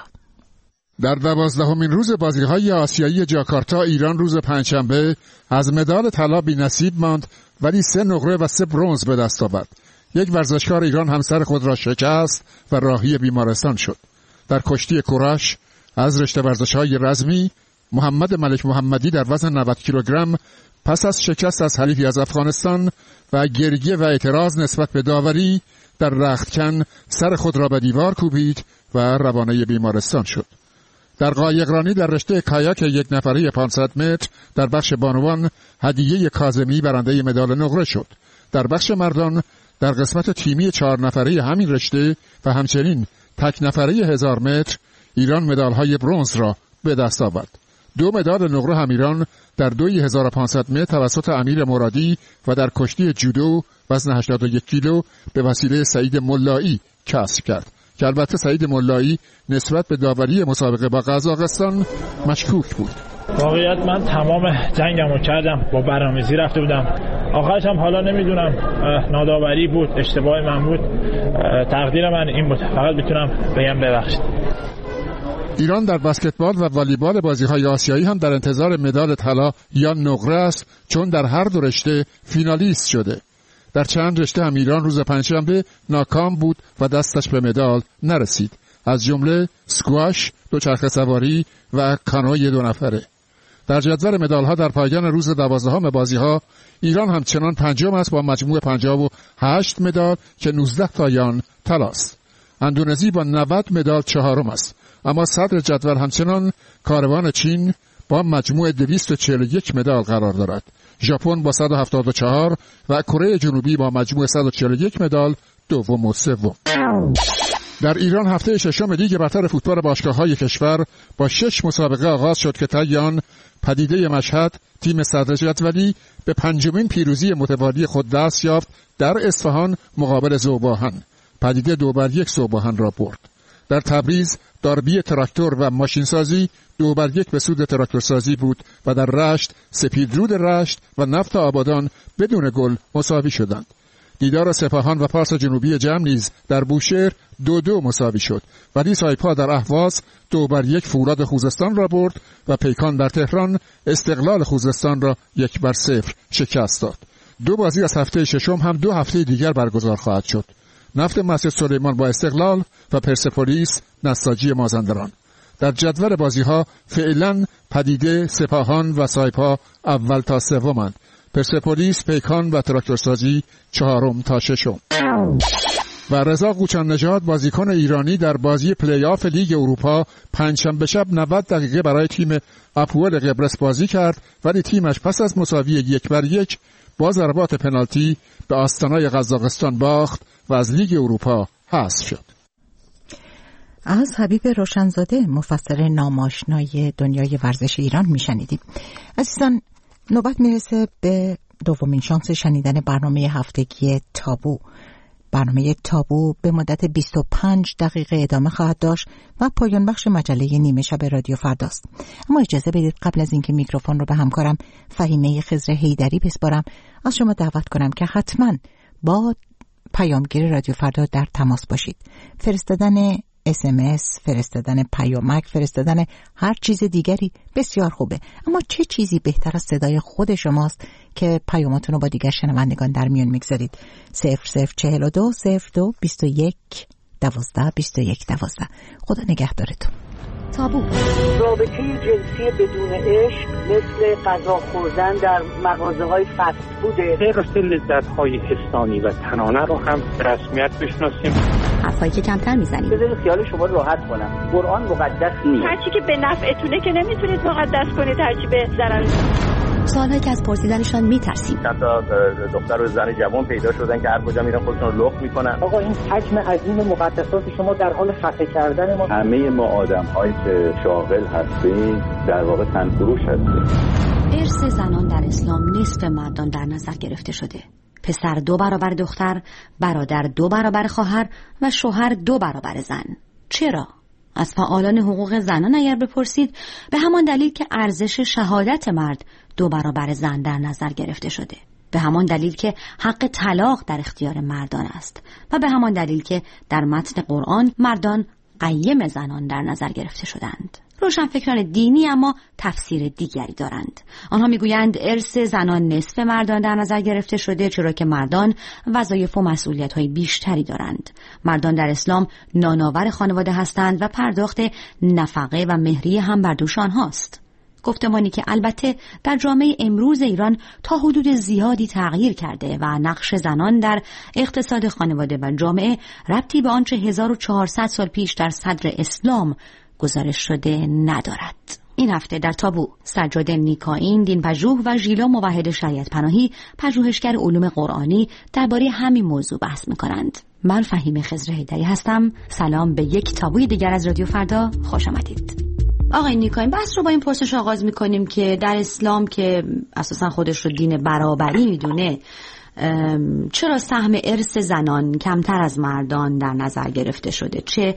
[SPEAKER 13] در دوازدهمین روز بازی‌های آسیایی جاکارتا ایران روز پنجشنبه از مدال طلا بی‌نصیب ماند، ولی سه نقره و سه برنز به دست آورد. یک ورزشکار ایران همسر خود را شکست و راهی بیمارستان شد. در کشتی کوراش از رشته ورزش‌های رزمی محمد ملک محمدی در وزن نود کیلوگرم پس از شکست از حریفی از افغانستان و گریه و اعتراض نسبت به داوری در رختکن سر خود را به دیوار کوبید و روانه بیمارستان شد. در قایقرانی در رشته کایاک یک نفره پانصد متر در بخش بانوان هدیه کاظمی برنده مدال نقره شد. در بخش مردان در قسمت تیمی چهار نفره همین رشته و همچنین تک نفره هزار متر ایران مدال‌های برنز را به دست آورد. دو مدال نقره هم ایران در دوی هزار و پانصد متر توسط امیر مرادی و در کشتی جودو وزن هشتاد و یک کیلو به وسیله سعید ملایی کسب کرد که البته سعید ملایی نسبت به داوری مسابقه با قزاقستان مشکوک بود.
[SPEAKER 14] واقعیت من تمام جنگمو کردم، با برنامه‌ریزی رفته بودم. آخرش هم حالا نمیدونم ناداوری بود، اشتباه من بود، تقدیر من این بود. فقط میتونم بگم ببخشید.
[SPEAKER 13] ایران در بسکتبال و والیبال بازی‌های آسیایی هم در انتظار مدال طلا یا نقره است، چون در هر دو رشته فینالیست شده. در چند رشته هم ایران روز پنجشنبه ناکام بود و دستش به مدال نرسید، از جمله سکواش، دوچرخه سواری و کانوی دو نفره. در جدول مدال‌ها در پایان روز دوازدهم بازی‌ها ایران همچنان پنجم است با مجموع پنجاه و هشت مدال که نوزده تایان طلاست. اندونزی با نود مدال چهارم است، اما صدر جدول همچنان کاروان چین با مجموع دویست و چهل و یک مدال قرار دارد. ژاپن با صد و هفتاد و چهار و کره جنوبی با مجموع صد و چهل و یک مدال دوم و سوم. در ایران هفته ششم لیگ برتر فوتبال باشگاه‌های کشور با شش مسابقه آغاز شد که طی آن پدیده مشهد تیم صدر جدولی به پنجمین پیروزی متوالی خود دست یافت در اصفهان مقابل ذوباهن. پدیده دو بر یک ذوباهن را برد. در تبریز داربی تراکتور و ماشینسازی دو بر یک به سود تراکتورسازی بود و در رشت سپیدرود رشت و نفت آبادان بدون گل مساوی شدند. دیدار سپاهان و پارس جنوبی جمع نیز در بوشهر دو دو مساوی شد، ولی سایپا در اهواز دو بر یک فولاد خوزستان را برد و پیکان در تهران استقلال خوزستان را یک بر صفر شکست داد. دو بازی از هفته ششم هم دو هفته دیگر برگزار خواهد شد. نفت مسجد سلیمان با استقلال و پرسپولیس نساجی مازندران. در جدول بازی‌ها فعلا پدیده، سپاهان و سایپا اول تا سومند. پرسپولیس، پیکان و تراکتورسازی چهارم تا ششم. و رضا قوچان نژاد بازیکن ایرانی در بازی پلی آف لیگ اروپا پنجشنبه شب نود دقیقه برای تیم اپول قبرس بازی کرد، ولی تیمش پس از مساوی یک بر یک با ضربات پنالتی به آستانای قزاقستان باخت و از لیگ اروپا حذف شد.
[SPEAKER 1] از حبیب روشنزاده مفسر ناماشنای دنیای ورزش ایران میشنیدیم. عزیزان، نوبت میرسه به دومین شانس شنیدن برنامه هفتگی تابو. برنامه تابو به مدت بیست و پنج دقیقه ادامه خواهد داشت و پایان بخش مجله نیمه شب رادیو فرداست. اما اجازه بدید قبل از اینکه میکروفون رو به همکارم فهیمه خضر حیدری بسپارم، از شما دعوت کنم که حتما با پیامگیر رادیو فردا در تماس باشید. فرستادن اس ام اس، فرستادن پیامک، فرستادن هر چیز دیگری بسیار خوبه، اما چه چیزی بهتر از صدای خود شماست که پیاماتون رو با دیگر شنوندگان در میون میگذارید. صفر صفر چهل و دو صفر دو بیست و یک دوازده بیست و یک دوازده. خدا نگهدارتون.
[SPEAKER 15] تابو. رابطه جنسی بدون عشق مثل غذا خوردن در مغازه‌های فست فوده.
[SPEAKER 16] حفظ لذت‌های حسانی و تنانه رو هم به رسمیت بشناسیم.
[SPEAKER 15] حرفایی که کمتر میزنیم. بذارید خیال شما راحت کنم. قرآن مقدس نیست.
[SPEAKER 17] هرچی که به نفعتونه که نمیتونید مقدس کنید، هرچی به ضرر.
[SPEAKER 15] سوالایی که از پرسیدنشان میترسیم.
[SPEAKER 18] چند تا دختر و زن جوان پیدا شدن که هر کجا میرن خودشون رو لخت میکنن.
[SPEAKER 15] آقا این حجم عظیم مقدسات شما در حال خفه کردن ما.
[SPEAKER 18] همه ما آدم‌هایی که شاغل هستیم در واقع تنفروش هستیم.
[SPEAKER 15] ارث زنان در اسلام نصف مردان در نظر گرفته شده. پسر دو برابر دختر، برادر دو برابر خواهر و شوهر دو برابر زن. چرا؟ از فعالان حقوق زنان اگر بپرسید، به همان دلیل که ارزش شهادت مرد دو برابر زن در نظر گرفته شده، به همان دلیل که حق طلاق در اختیار مردان است و به همان دلیل که در متن قرآن مردان قیم زنان در نظر گرفته شدند. روشنفکران دینی اما تفسیر دیگری دارند. آنها میگویند ارث زنان نصف مردان در نظر گرفته شده، چرا که مردان وظایف و مسئولیت‌های بیشتری دارند. مردان در اسلام نانآور خانواده هستند و پرداخت نفقه و مهریه هم بر دوش آنهاست. گفتمانی که البته در جامعه امروز ایران تا حدود زیادی تغییر کرده و نقش زنان در اقتصاد خانواده و جامعه ربطی به آنچه هزار و چهارصد سال پیش در صدر اسلام گزارش شده ندارد. این هفته در تابو سجاد نیکاین دینپژوه و ژیلا موحد شریعت پناهی پژوهشگر علوم قرآنی درباره همین موضوع بحث می‌کنند. من فهیمه خضر حیدری هستم. سلام به یک تابوی دیگر از رادیو فردا، خوش آمدید. آقای نیکاین، بحث رو با این پرسش آغاز می‌کنیم که در اسلام که اساساً خودش رو دین برابری می‌دونه، چرا سهم ارث زنان کمتر از مردان در نظر گرفته شده؟ چه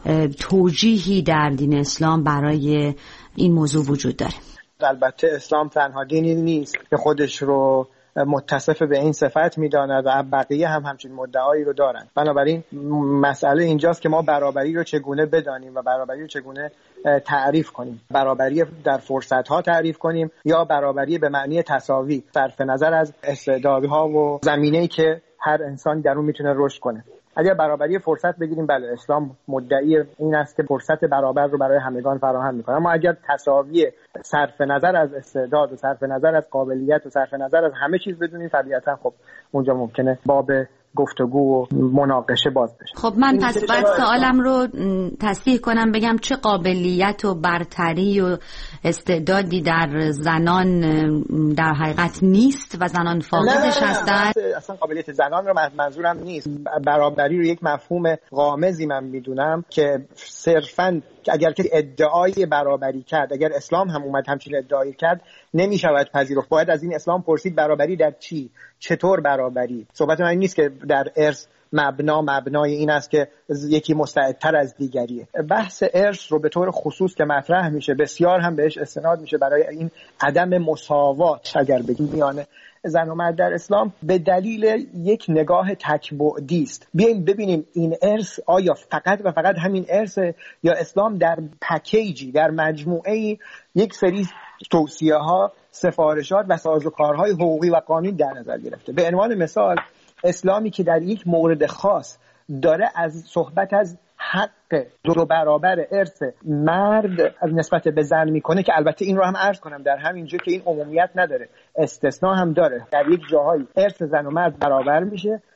[SPEAKER 15] توجیهی در دین اسلام برای این موضوع وجود داره؟
[SPEAKER 19] البته اسلام تنها دینی نیست که خودش رو متصف به این صفت می‌داند و بقیه هم همچین مدعایی رو دارن. بنابراین مسئله اینجاست که ما برابری رو چگونه بدانیم و برابری رو چگونه تعریف کنیم. برابری در فرصت‌ها تعریف کنیم یا برابری به معنی تساوی، صرف نظر از استعدادها و زمینه‌ای که هر انسان در اون میتونه رشد کنه. اگر برابری فرصت بگیریم، بله اسلام مدعی این است که فرصت برابر رو برای همگان فراهم می‌کنه، اما اگر تساوی صرف نظر از استعداد و صرف نظر از قابلیت و صرف نظر از همه چیز بدونیم، طبیعتا خب اونجا ممکنه باب گفتگو و مناقشه باز بشه.
[SPEAKER 15] خب من پس باید سوالم رو تصحیح کنم، بگم چه قابلیت و برتری و استعدادی در زنان در حقیقت نیست و زنان فاقدش هستند؟
[SPEAKER 19] اصلا قابلیت زنان رو منظورم نیست. برابری رو یک مفهوم غامضی من میدونم که صرفاً اگر که ادعای برابری کرد، اگر اسلام هم اومد همچین ادعایی کرد، نمیشود پذیرفت. باید از این اسلام پرسید برابری در چی؟ چطور برابری؟ صحبت من این نیست که در ارث مبنا مبنای این است که یکی مستعدتر از دیگریه. بحث ارث رو به طور خصوص که مطرح میشه بسیار هم بهش استناد میشه برای این عدم مساوات اگر بگیم میان زن و مرد در اسلام به دلیل یک نگاه تک‌بعدی است. بیایم ببینیم این ارث آیا فقط و فقط همین ارث یا اسلام در پکیجی، در مجموعه یک سری توصیه‌ها، سفارشات و سازوکارهای حقوقی و قانونی در نظر گرفته. به عنوان مثال اسلامی که در یک مورد خاص داره از صحبت از حق دو برابر ارث مرد از نسبت به زن میکنه، که البته این رو هم عرض کنم در همین جا که این عمومیت نداره، استثناء هم داره. در یک جاهایی ارث زن و مرد برابر میشه،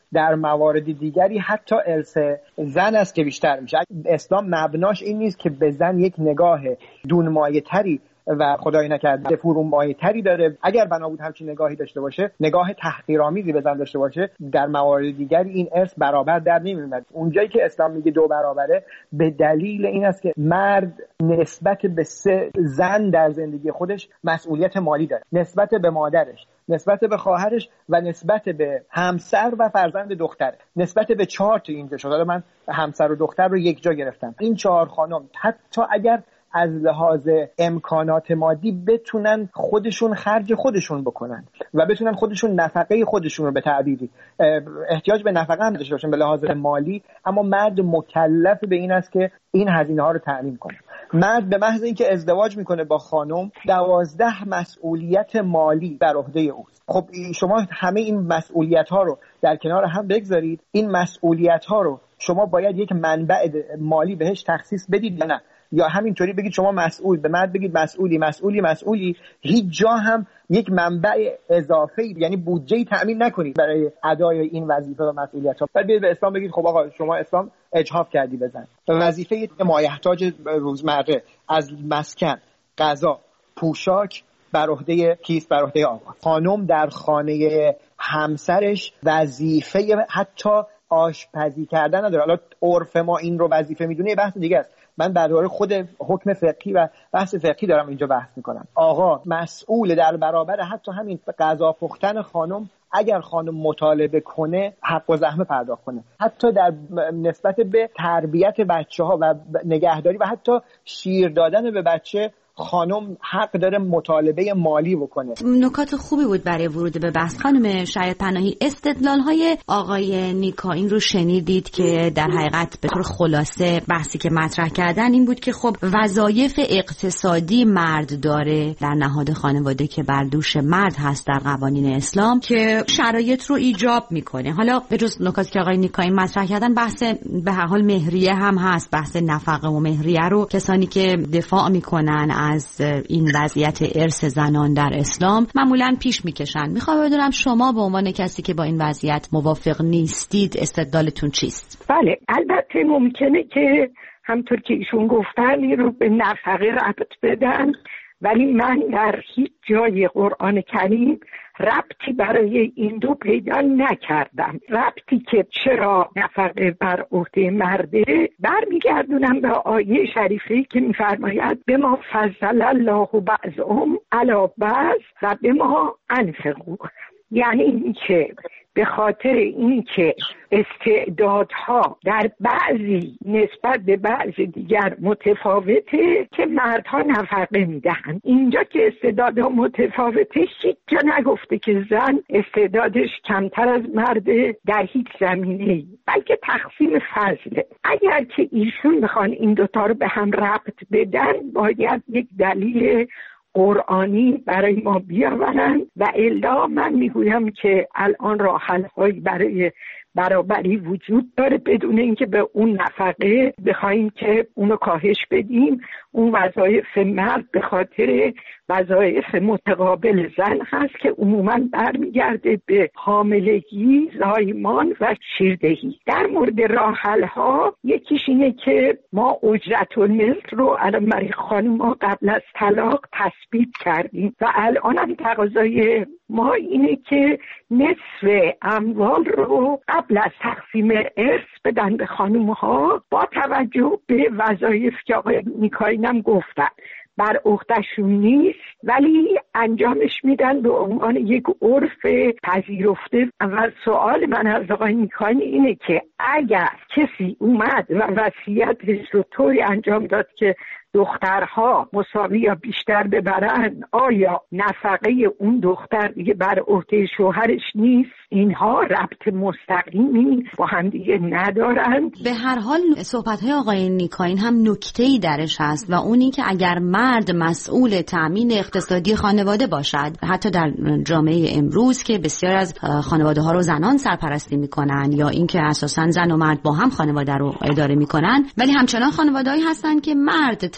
[SPEAKER 19] در موارد دیگری حتی ارث زن است که بیشتر میشه. اسلام مبناش این نیست که به زن یک نگاه دونمایه تری و خدای نکرده فرومایه تری داره. اگر بنا بود همچین نگاهی داشته باشه، نگاه تحقیرآمیزی به زن داشته باشه، در موارد دیگری این ارث برابر در نمیاد. اونجایی که اسلام میگه دو برابره به دلیل این است که مرد نسبت به سه زن در زندگی خودش مسئولیت مالی داره، نسبت به مادرش، نسبت به خواهرش و نسبت به همسر و فرزند دختره، نسبت به چهار تا اینجا شد. حالا من همسر و دختر رو یک جا گرفتم. این چهار خانم حتی اگر از لحاظ امکانات مادی بتونن خودشون خرج خودشون بکنن و بتونن خودشون نفقه خودشون رو به تعبیری احتیاج به نفقه هم داشته باشن به لحاظ مالی، اما مرد مکلف به این است که این هزینه ها رو تأمین کنه. مرد به محض اینکه ازدواج میکنه با خانم دوازده مسئولیت مالی بر عهده اوست. خب شما همه این مسئولیت ها رو در کنار هم بگذارید، این مسئولیت ها رو شما باید یک منبع مالی بهش تخصیص بدید یا نه، یا همینطوری بگید شما مسئول، به مرد بگید مسئولی مسئولی مسئولی، هیچ جا هم یک منبع اضافه یعنی بودجه‌ای تأمین نکنید برای ادای این وظیفه و مسئولیت‌ها. بعد بیاید به اسلام بگید خب آقا شما اسلام اجحاف کردی بزن. وظیفه مایحتاج روزمره از مسکن، غذا، پوشاک بر عهده کیست؟ بر عهده آقا. خانم در خانه همسرش وظیفه حتی آشپزی کردن نداره. حالا عرف ما این رو وظیفه میدونه، یه بحث دیگه است. من درباره خود حکم فقهی و بحث فقهی دارم اینجا بحث میکنم. آقا مسئول در برابر حتی همین غذا پختن خانم، اگر خانم مطالبه کنه حق و زحمه پرداخت کنه، حتی در نسبت به تربیت بچه ها و نگهداری و حتی شیر دادن به بچه خانم حق داره مطالبه مالی بکنه.
[SPEAKER 15] نکات خوبی بود برای ورود به بحث. خانم شاید پناهی، استدلال های آقای نیکا این رو شنیدید که در حقیقت به طور خلاصه بحثی که مطرح کردن این بود که خب وظایف اقتصادی مرد داره در نهاد خانواده که بر دوش مرد هست در قوانین اسلام که شرایط رو ایجاب میکنه. حالا به جز نکاتی که آقای نیکا این مطرح کردن، بحث به هر حال مهریه هم هست. بحث نفقه و مهریه رو کسانی که دفاع میکنن از این وضعیت ارث زنان در اسلام معمولاً پیش میکشن. میخوام بدونم شما به عنوان کسی که با این وضعیت موافق نیستید استدلالتون چیست؟
[SPEAKER 20] بله، البته ممکنه که همطور که ایشون گفتن این رو به نفقه ربط بدن، ولی من در هیچ جای قرآن کریم ربطی برای این دو پیدا نکردم. ربطی که چرا نفقه بر عهده مرده برمیگردونم به آیه شریفه که میفرماید به ما فضل الله بعضهم علی بعض و به ما انفقوا، یعنی این که به خاطر این که استعدادها در بعضی نسبت به بعض دیگر متفاوته که مردها نفقه میدهند. اینجا که استعدادها متفاوته هیچ جا نگفته که زن استعدادش کمتر از مرده در هیچ زمینه‌ای، بلکه تقسیم فضله. اگر که ایشون بخوان این دوتا رو به هم ربط بدن باید یک دلیل قرآنی برای ما بیاورن و الا من میگویم که الان راه حل‌هایی برای برابری وجود داره بدون اینکه به اون نفقه بخوایم که اونو کاهش بدیم. اون وظایف مرد به خاطر وظایف متقابل زن هست که عموماً برمیگرده به حاملگی، زایمان و شیردهی. در مورد راه حل‌ها یکیش اینه که ما اجرت المثل رو الان برای خانم‌ها قبل از طلاق تثبیت کردیم و الان هم تقاضای ما اینه که نصف اموال رو قبل از تقسیم ارث بدن به خانم‌ها با توجه به وظایف که آقای نیکایی هم گفتن بر عهده‌شون نیست ولی انجامش میدن به عنوان یک عرف پذیرفته. و سوال من از آقای نیکانی اینه که اگر کسی اومد و وصیتش رو طوری انجام داد که دخترها مساوی یا بیشتر ببرن، آیا نفقه اون دختر دیگه بر عهده شوهرش نیست؟ اینها ربط مستقیمی با هم دیگه ندارن.
[SPEAKER 15] به هر حال صحبت‌های آقای نیکاین هم نکته‌ای درش هست و اونی که اگر مرد مسئول تأمین اقتصادی خانواده باشد، حتی در جامعه امروز که بسیار از خانواده ها رو زنان سرپرستی میکنن یا اینکه اساساً زن و مرد با هم خانواده رو اداره میکنن، ولی همچنان خانواده‌ای هستن که مرد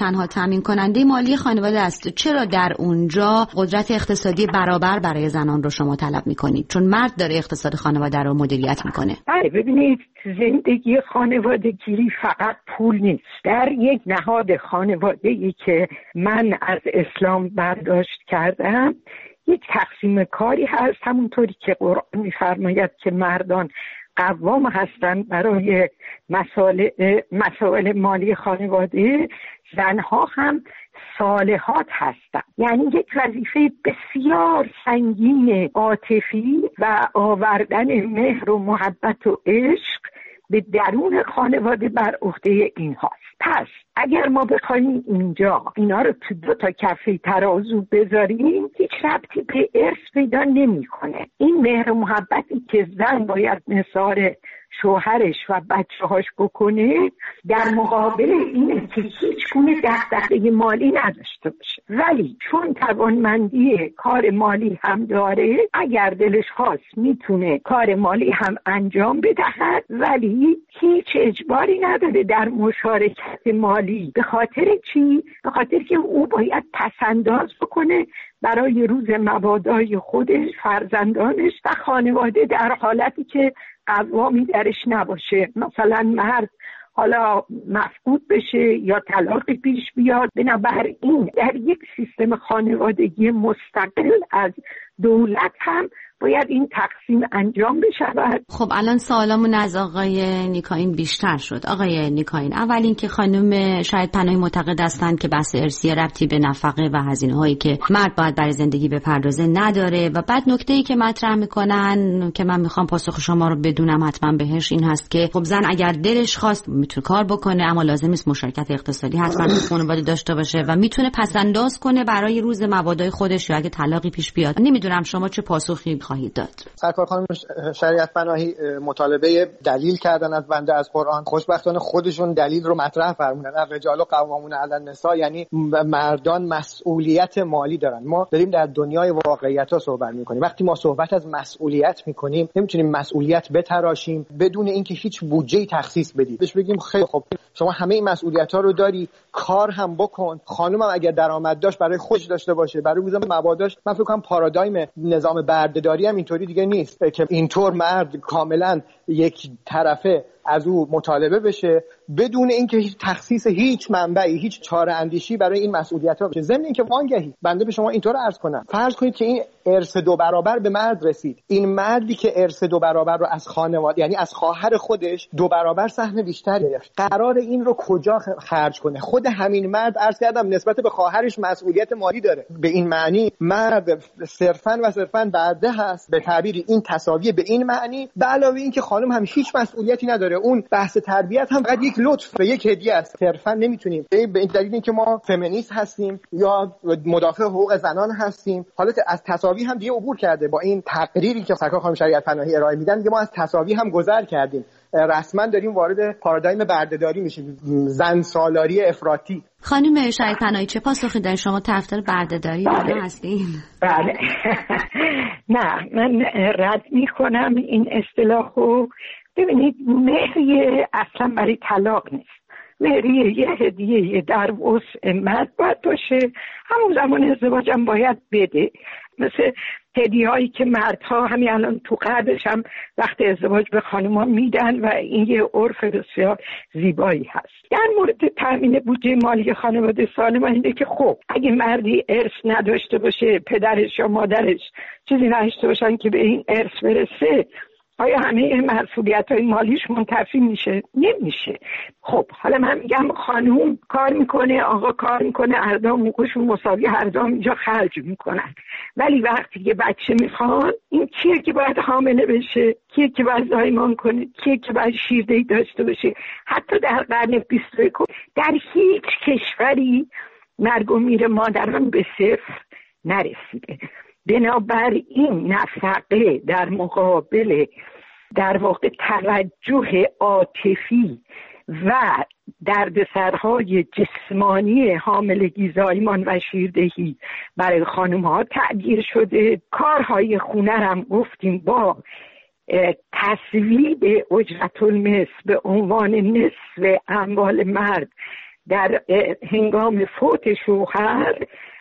[SPEAKER 15] تنها تامین کننده مالی خانواده است، چرا در اونجا قدرت اقتصادی برابر برای زنان رو شما طلب میکنید؟ چون مرد داره اقتصاد خانواده رو مدیریت میکنه.
[SPEAKER 20] بله ببینید، زندگی خانوادگی فقط پول نیست. در یک نهاد خانوادگی که من از اسلام برداشت کردم، یک تقسیم کاری هست، همونطوری که قرآن میفرماید که مردان قوام هستند برای مسائل مسائل مالی خانواده، زنها هم صالحات هستند. یعنی یک وظیفه بسیار سنگین عاطفی و آوردن مهر و محبت و عشق به درون خانواده بر عهده اینهاست. پس اگر ما بخوایم اینجا اینا رو تو دو تا کفه ترازو بذاریم، هیچ ربطی به ارث پیدا نمیکنه. این مهر و محبتی که زن باید نثار شوهرش و بچه‌هاش بکنه، در مقابل اینه که هیچ گونه دغدغه مالی نداشته باشه، ولی چون توانمندی کار مالی هم داره، اگر دلش خواست میتونه کار مالی هم انجام بدهد، ولی هیچ اجباری نداره در مشارکت مالی. به خاطر چی؟ به خاطر که او باید پسنداز بکنه برای روز مبادای خودش، فرزندانش و خانواده، در حالتی که قوامی درش نباشه. مثلا مرد حالا مفقود بشه یا طلاقی پیش بیاد، بنابراین در یک سیستم خانوادگی مستقل از دولت هم باید این تقسیم انجام بشود.
[SPEAKER 15] خب الان سوالمون از آقای نیکاین بیشتر شد. آقای نیکاین، اول این که خانم شاید پناهی معتقد هستند که بحث ارثی ربطی به نفقه و هزینه هایی که مرد باید برای زندگی بپردازه نداره، و بعد نکته‌ای که مطرح میکنن که من میخوام پاسخ شما رو بدونم حتما بهش، این هست که خب زن اگر دلش خواست میتونه کار بکنه، اما لازم نیست مشارکت اقتصادی حتما تو خانواده داشته باشه و میتونه پسنداز کنه برای روز مبادای خودش یا اگه طلاقی پیش بیاد. نمیدونم شما چه پاسخی خواهید داد؟
[SPEAKER 19] سرکار خانم شریعت پناهی مطالبه دلیل کردن از بنده از قرآن. خوشبختانه خودشون دلیل رو مطرح فرمودن، الرجال قوامون علی النساء، یعنی مردان مسئولیت مالی دارن. ما داریم در دنیای واقعیت‌ها صحبت می‌کنیم. وقتی ما صحبت از مسئولیت می‌کنیم، نمی‌تونیم مسئولیت بتراشیم بدون اینکه هیچ بودجه‌ای تخصیص بدیم. بهش بگیم خیلی خب شما همه این مسئولیت‌ها رو داری، کار هم بکن. خانم هم اگر درآمد داشت برای خودش داشته باشه، برای روز مباداش. من فکر کنم پارادایم نظام بردهداری هم اینطوری دیگه نیست که اینطور مرد کاملا یک طرفه از او مطالبه بشه بدون اینکه هیچ تخصیص هیچ منبعی، هیچ چاره اندیشی برای این مسئولیت‌ها بشه. ضمن اینکه وانگهی بنده به شما اینطور عرض کنم، فرض کنید که این ارث دو برابر به مرد رسید. این مردی که ارث دو برابر رو از خانواده، یعنی از خواهر خودش، دو برابر سهم بیشتری گرفت، قرار این رو کجا خرج کنه؟ خود همین مرد عرض کردم نسبت به خواهرش مسئولیت مالی داره. به این معنی مرد صرفاً و صرفاً برده هست، به تعبیر این تساوی به این معنی. به علاوه این که خانم هم هیچ مسئولیتی نداره، اون بحث تربیت هم فقط یک لطف، یک هدیه است. صرفاً نمیتونیم به این دلیل اینکه ما فمینیست هستیم یا مدافع حقوق زنان هستیم، حالت از تساوی هم دیگه عبور کرده. با این تقریری که سرکار خانم شریعت پناهی ارائه میدن دیگه ما از تساوی هم گذر کردیم، رسما داریم وارد پارادایم بردهداری میشیم، زن سالاری افراطی.
[SPEAKER 15] خانم شریعت پناهی چه پاسخی دارید؟ شما طرفدار بردهداری هستین؟
[SPEAKER 20] بله. نه، من رد میکنم این اصطلاحو. ببینید، مهریه اصلا برای طلاق نیست. مهریه یه هدیه در وسع مرد باید باشه، همون زمان ازدواجم باید بده. مثل هدیه هایی که مردها همین الان تو قبلش هم وقت ازدواج به خانوما میدن و این یه عرف بسیار زیبایی هست. در مورد تامین بودجه مالی خانواده سالم اینه که خب اگه مردی ارث نداشته باشه، پدرش یا مادرش چیزی نداشته باشن که به این ارث برسه، آیا همه مسئولیت‌های مالیش منتفی میشه؟ نمیشه. خب حالا من میگم خانوم کار میکنه، آقا کار میکنه، هر دو موقعشون مساوی، هر دو اینجا خرج میکنن، ولی وقتی که بچه میخوان، این کیه که باید حامله بشه؟ کیه که باید زایمان کنه؟ کیه که باید شیردهی داشته باشه؟ حتی در قرن بیست و یکم در هیچ کشوری مرگ و میر مادران به صفر نرسیده. بنابراین نفقه در مقابل در واقع توجه عاطفی و دردسرهای جسمانی حاملگی، زایمان و شیردهی برای خانم ها تعبیر شده. کارهای خونه هم گفتیم با تصویب اجرت المثل به عنوان نصف اموال مرد در هنگام فوت شوهر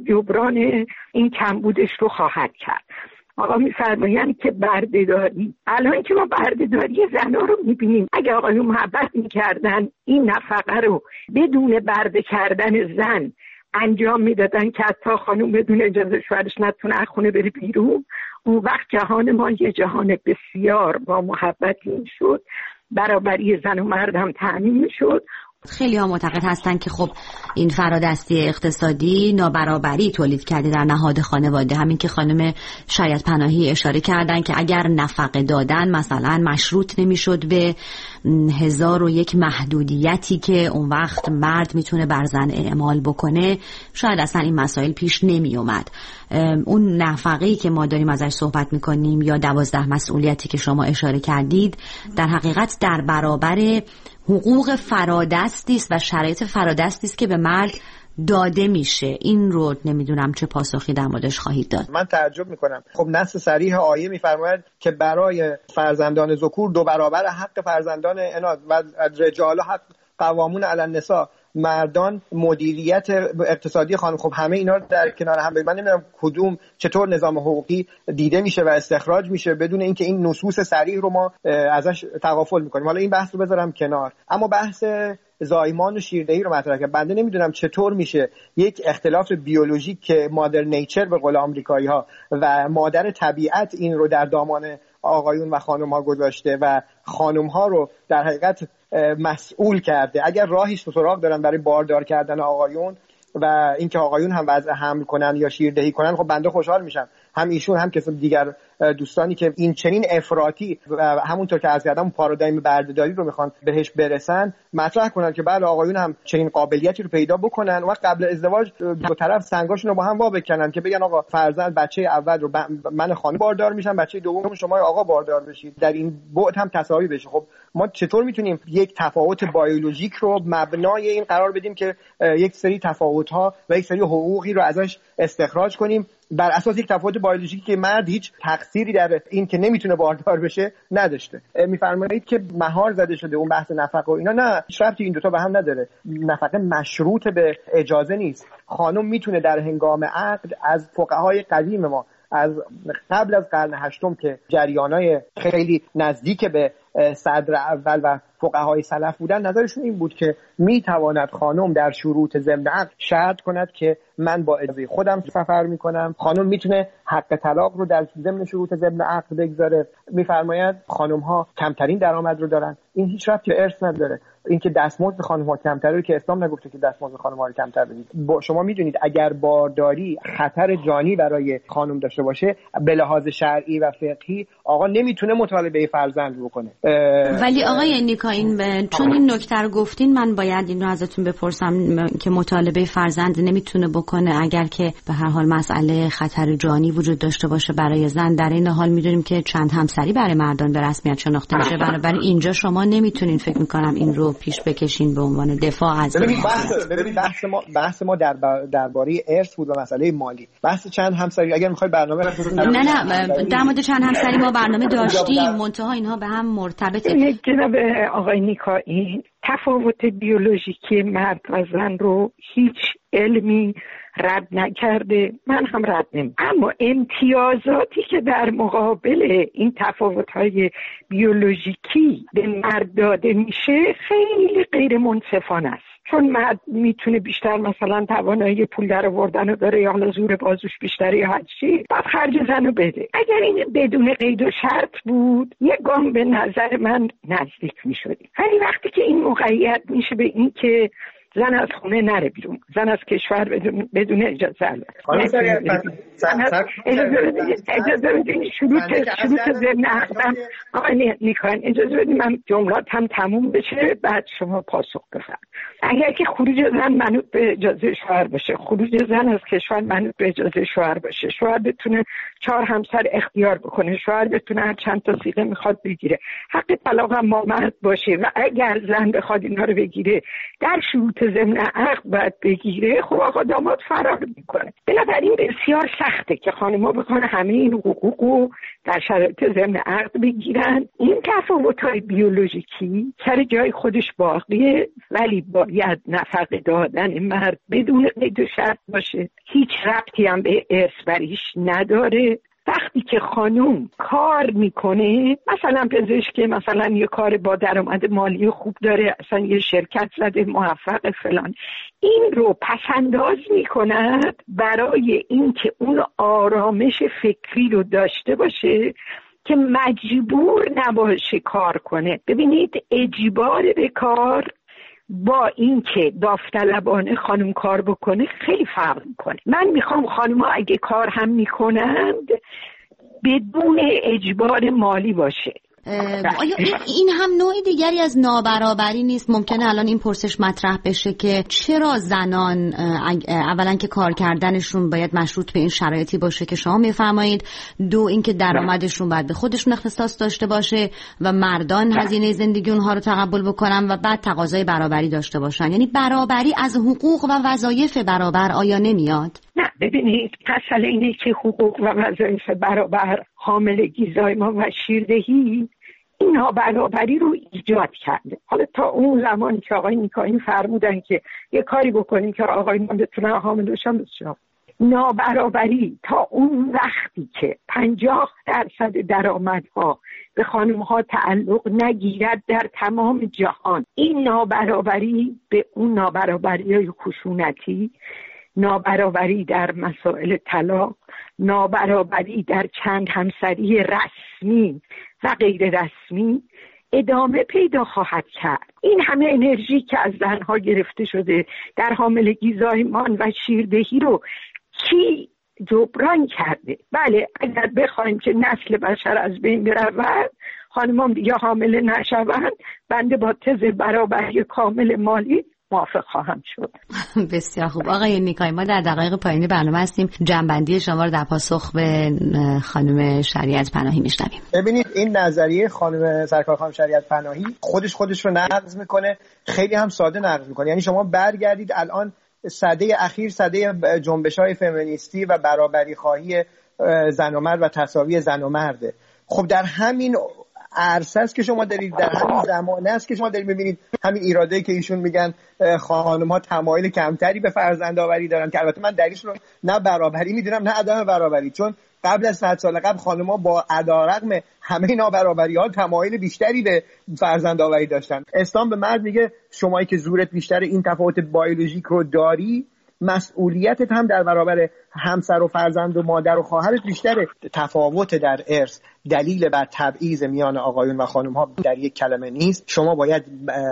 [SPEAKER 20] جبران این کمبودش رو خواهد کرد. آقا میفرمایند که بردهداری، الان که ما بردهداری زنها رو میبینیم، اگه آقایون محبت میکردن این نفقه رو بدون برده کردن زن انجام میدادن که حتی خانوم بدون اجازه شوهرش نتونه از خونه بره بیرون، اون وقت جهان ما یه جهان بسیار با محبتی میشد، برابری زن و مرد هم تأمین میشد.
[SPEAKER 15] خیلی ها معتقد هستن که خب این فرادستی اقتصادی نابرابری تولید کرده در نهاد خانواده. همین که خانم شاید پناهی اشاره کردن که اگر نفقه دادن مثلا مشروط نمیشد به هزار و یک محدودیتی که اون وقت مرد میتونه بر زن اعمال بکنه، شاید اصلا این مسائل پیش نمی اومد. اون نفقه‌ای که ما داریم ازش صحبت میکنیم یا دوازده مسئولیتی که شما اشاره کردید در حقیقت در برابر حقوق فرادستی است و شرایط فرادستی است که به مرد داده میشه. این رو نمیدونم چه پاسخی در موردش خواهید داد.
[SPEAKER 19] من تعجب میکنم. خب نص صریح آیه میفرماید که برای فرزندان ذکور دو برابر حق فرزندان اناث و رجال حق قوامون علی النساء، مردان مدیریت اقتصادی خانم. خب همه اینا رو در کنار هم بگیم. من نمیدونم کدوم چطور نظام حقوقی دیده میشه و استخراج میشه بدون اینکه این نصوص صریح رو ما ازش تغافل میکنیم. حالا این بحث رو بذارم کنار، اما بحث زایمان و شیردهی رو مطرح کردم. بنده نمیدونم چطور میشه یک اختلاف بیولوژیک که مادر نیچر به قول آمریکایی ها و مادر طبیعت این رو در دامان آقایون و خانم ها گذاشته و خانم ها رو در حقیقت مسئول کرده. اگر راهی سراغ دارن برای باردار کردن آقایون و اینکه آقایون هم وضع حمل کنن یا شیردهی کنن، خب بنده خوشحال میشم. هم ایشون هم کسی دیگر دوستانی که این چنین افراطی و همونطور که از کردم پارادایم بردهداری رو میخوان بهش برسن مطرح کنن که بله آقایون هم چنین قابلیتی رو پیدا بکنن و قبل ازدواج دو طرف سنگاشون رو با هم وا بکنن که بگن آقا فرزند بچه اول رو من خانم باردار میشم، بچه دوم شما آقا باردار بشید، در این بعد هم تساوی بشه. خب ما چطور میتونیم یک تفاوت بیولوژیک رو مبنای این قرار بدیم که یک سری تفاوت‌ها و یک سری حقوقی رو ازش استخراج کنیم بر اساس یک تفاوت بیولوژیکی که مرد هیچ تقصیری در این که نمیتونه باردار بشه نداشته؟ میفرمایید که مهار زده شده اون بحث نفقه و اینا. نه، هیچ ربطی این دوتا به هم نداره. نفقه مشروط به اجازه نیست. خانم میتونه در هنگام عقد از فقهای قدیم ما از قبل از قرن هشتم که جریانای خیلی نزدیک به صدر اول و فقهای سلف بودن، نظرشون این بود که میتواند خانم در شروط ضمن عقد شرط کند که من با اجازه خودم سفر میکنم. خانم میتونه حق طلاق رو در ضمن شروط ضمن عقد بگذاره. میفرماید خانم ها کمترین درآمد رو دارن. این هیچ ربطی به ارث نداره. اینکه دستمزد خانم ها کمتره که اسلام نگفته که دستمزد خانم ها رو کمتر بدید. شما میدونید اگر بارداری خطر جانی برای خانم داشته باشه به لحاظ شرعی و فقهی آقا نمیتونه مطالبه فرزند بکنه.
[SPEAKER 15] ولی آقای نیکا این ب... چون این نکته رو گفتین من باید این رو ازتون بپرسم که مطالبه فرزند نمیتونه بکنه اگر که به هر حال مسئله خطر جانی وجود داشته باشه برای زن. در این حال میدونیم که چند همسری برای مردان به رسمیت شناخته میشه. بنابراین اینجا شما نمیتونین فکر میکنم این رو پیش بکشین به عنوان دفاع از
[SPEAKER 19] ببینید بحث ببینید بحث ما بحث ما در درباره ارث بود و مسئله مالی. بحث چند همسری اگر میخوای برنامه
[SPEAKER 15] نه نه در مورد چند همسری ما برنامه داشتیم، منتها اینها به هم مرتبطه.
[SPEAKER 20] جناب آقای نیکایی، تفاوت بیولوژیکی مرد و زن رو هیچ علمی رد نکرده، من هم رد نمی. اما امتیازاتی که در مقابل این تفاوت‌های بیولوژیکی به مرد داده میشه خیلی غیر منصفانه است. چون مرد میتونه بیشتر مثلا توانایی پول در آوردن رو داره یا حالا زور بازوش بیشتره یا هر چی، بعد خرج زن رو بده. اگر این بدون قید و شرط بود یک گام به نظر من نزدیک میشدیم. ولی وقتی که این مقید میشه به این که زن از خونه نره بیرون، زن از کشور بدون بدون اجازه اجازه بدین شروط شروط ضمن عقدم آقای نیکان اجازه بدین من جملات هم تموم بشه بعد شما پاسخ بفرمایید. اگر که خروج زن منوط به اجازه شوهر باشه، خروج زن از کشور منوط به اجازه شوهر باشه، شوهر بتونه چهار همسر اختیار بکنه، شوهر بتونه هر چند تا صیغه میخواد بگیره، حق طلاق هم مامرد باشه و اگر زن بخواد اینا رو بگیره در شروط ضمن عقد باید بگیره، خب آقا داماد فرار میکنه. بنابراین بسیار سخته که خانم‌ها بکنن همه این حقوقو در شرایط ضمن عقد بگیرن. این تفاوت‌های بیولوژیکی سر جای خودش باقیه، ولی با باید نفقه دادن مرد بدون قید و شرط باشه. هیچ ربطی هم به ارث بریش نداره. وقتی که خانوم کار میکنه، مثلا پزشک، مثلا یه کار با درآمد مالی خوب داره، اصلا یه شرکت زده موفق فلان، این رو پسنداز میکند برای اینکه اون آرامش فکری رو داشته باشه که مجبور نباشه کار کنه. ببینید اجبار به کار با اینکه داوطلبانه خانم کار بکنه خیلی فرق میکنه. من میخوام خانم‌ها اگه کار هم میکنند بدون اجبار مالی باشه.
[SPEAKER 15] آیا این هم نوع دیگری از نابرابری نیست؟ ممکنه الان این پرسش مطرح بشه که چرا زنان اولا که کار کردنشون باید مشروط به این شرایطی باشه که شما میفرمایید، دو اینکه درآمدشون باید به خودشون اختصاص داشته باشه و مردان هزینه زندگی اونها رو تقبل بکنن و بعد تقاضای برابری داشته باشن. یعنی برابری از حقوق و وظایف برابر آیا نمیاد؟
[SPEAKER 20] نه، ببینید مسئله اینه که حقوق و وظایف برابر، حاملگی، زایمان و شیردهی این نابرابری رو ایجاد کرده. حالا تا اون زمانی که آقای نیکاین فرمودن که یه کاری بکنین که آقایان بتونن حامل بشن، بسیار نابرابری تا اون وقتی که پنجاه درصد درآمدها به خانم‌ها تعلق نگیرد در تمام جهان، این نابرابری به اون نابرابری‌های خشونتی، نابرابری در مسائل طلاق، نابرابری در چند همسری رسمی و غیر رسمی ادامه پیدا خواهد کرد. این همه انرژی که از زنها گرفته شده در حاملگی، زایمان و شیردهی رو کی جبران کرده؟ بله، اگر بخوایم که نسل بشر از بین برود، خانمام دیگه حامله نشوند، بنده با تز برابری کامل مالی موافق خواهم شد.
[SPEAKER 15] بسیار خوب. آقای نیکای، ما در دقایق پایانی برنامه هستیم. جنبندی شما رو در پاسخ به خانم شریعت پناهی میشنویم.
[SPEAKER 19] ببینید این نظریه خانم سرکار خانم شریعت پناهی خودش خودش رو نقض میکنه، خیلی هم ساده نقض میکنه. یعنی شما برگردید الان سده اخیر، سده جنبش‌های فمینیستی و برابری خواهی زن و مرد و تساوی زن و مرده. خب در همین عرصه است که شما دارید، در همین زمانه است که شما دارید می‌بینید همین ایرادایی که ایشون میگن خانم‌ها تمایل کمتری به فرزندآوری دارن، که البته من دلیلش رو نه برابری میدونم نه عدم برابری، چون قبل از صد سال قبل خانم‌ها با علیرغم همه نابرابری‌ها تمایل بیشتری به فرزندآوری داشتن. اسلام به مرد میگه شمایی که زورت بیشتر، این تفاوت بیولوژیک رو داری، مسئولیتت هم در برابر همسر و فرزند و مادر و خواهرت بیشتره. تفاوت در ارث دلیل بر تبعیض میان آقایون و خانم‌ها در یک کلمه نیست. شما باید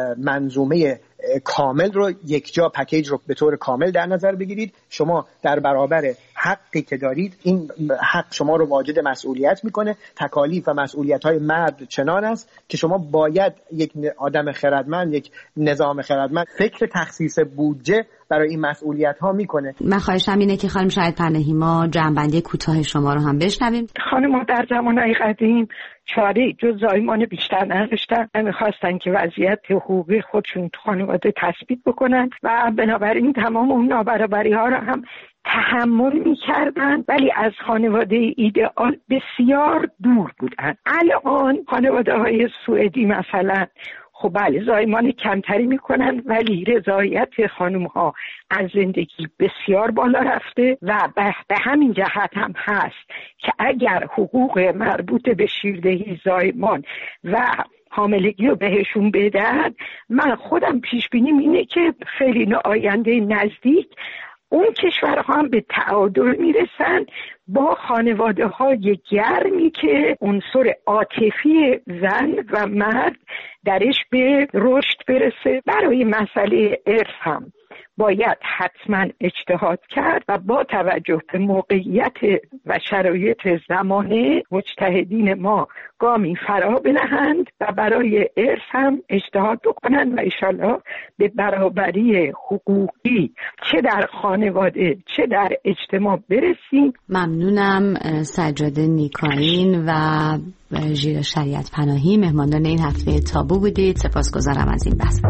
[SPEAKER 19] منظومه کامل رو، یک جا پکیج رو به طور کامل در نظر بگیرید. شما در برابر حقی که دارید، این حق شما رو واجد مسئولیت میکنه. تکالیف و مسئولیت‌های مرد چنان است که شما باید یک آدم خردمند، یک نظام خردمند فکر تخصیص بودجه برای این مسئولیت‌ها میکنه.
[SPEAKER 15] من خواهشم اینه که خانم شریعت پناهی ما جنبندی کوتاه شما رو هم بشنویم.
[SPEAKER 20] خانم‌ها در زمانهای قدیم چاره جز زایمان بیشتر نداشتن، نمیخواستن که وضعیت حقوقی خودشون تو خانواده تثبیت بکنن و بنابراین تمام اون نابرابری ها رو هم تحمل میکردن، ولی از خانواده ایدئال بسیار دور بودن. الان خانواده های سوئدی مثلا خب بله زایمان کمتری میکنن، ولی رضایت خانم ها از زندگی بسیار بالا رفته و به همین جهت هم هست که اگر حقوق مربوط به شیردهی، زایمان و حاملگی رو بهشون بدن، من خودم پیش بینیم اینه که خیلی آینده نزدیک اون کشورها هم به تعادل میرسن با خانواده های گرمی که عنصر عاطفی زن و مرد درش به رشد برسه. برای مسئله ارث هم باید حتما اجتهاد کرد و با توجه به موقعیت و شرایط زمانه مجتهدین ما گامی فرا بنهند و برای ارث هم اجتهاد بکنند و انشالله به برابری حقوقی چه در خانواده چه در اجتماع برسیم.
[SPEAKER 15] ممنونم. سجاده نیکاین و ژیلا شریعت پناهی مهماندار این هفته تابو بودید. سپاسگزارم از این بحث.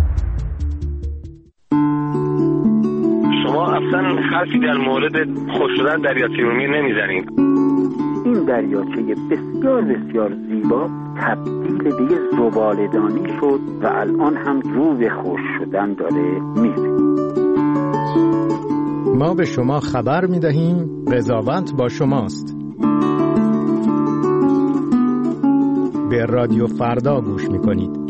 [SPEAKER 21] شما اصلا حرفی در مورد خوش شدن دریاچه ارومیه نمیزنید.
[SPEAKER 3] این دریاچه بسیار بسیار زیبا
[SPEAKER 5] تبدیل به یه زباله‌دانی شد و الان هم رو به خشک شدن داره میره.
[SPEAKER 22] ما به شما خبر می‌دهیم قضاوت با شماست. به رادیو فردا گوش می‌کنید.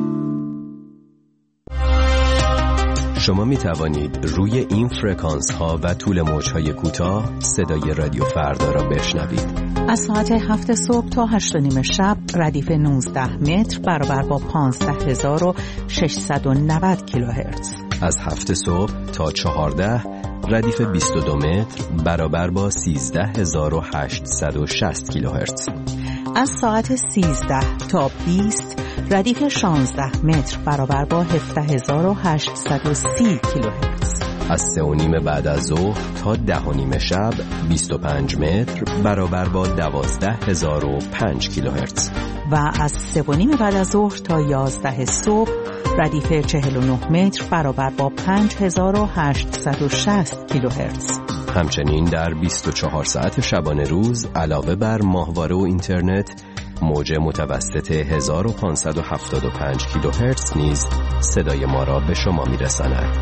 [SPEAKER 23] شما می توانید روی این فرکانس ها و طول موج های کوتاه صدای رادیو فردا را بشنوید.
[SPEAKER 1] از ساعت هفت صبح تا هشت و نیم شب ردیف نوزده متر برابر با پانزده هزار و ششصد و نود کیلوهرتز.
[SPEAKER 23] از هفت صبح تا چهارده ردیف بیست و دو متر برابر با سیزده هزار و هشتصد و شصت کیلوهرتز.
[SPEAKER 1] از ساعت سیزده تا بیست ردیف شانزده متر برابر با هفده هزار و هشتصد و سی کیلوهرتز.
[SPEAKER 23] از سه و نیم بعد از ظهر تا ده و نیم شب بیست و پنج متر برابر با دوازده هزار و پنج کیلوهرتز.
[SPEAKER 1] و از سه و نیم بعد از ظهر تا یازده صبح ردیف چهل و نه متر برابر با پنج هزار و هشتصد و شصت کیلوهرتز.
[SPEAKER 23] همچنین در بیست و چهار ساعت شبانه روز علاوه بر ماهواره و اینترنت موج متوسط هزار و پانصد و هفتاد و پنج کیلوهرتز نیز صدای ما را به شما میرساند.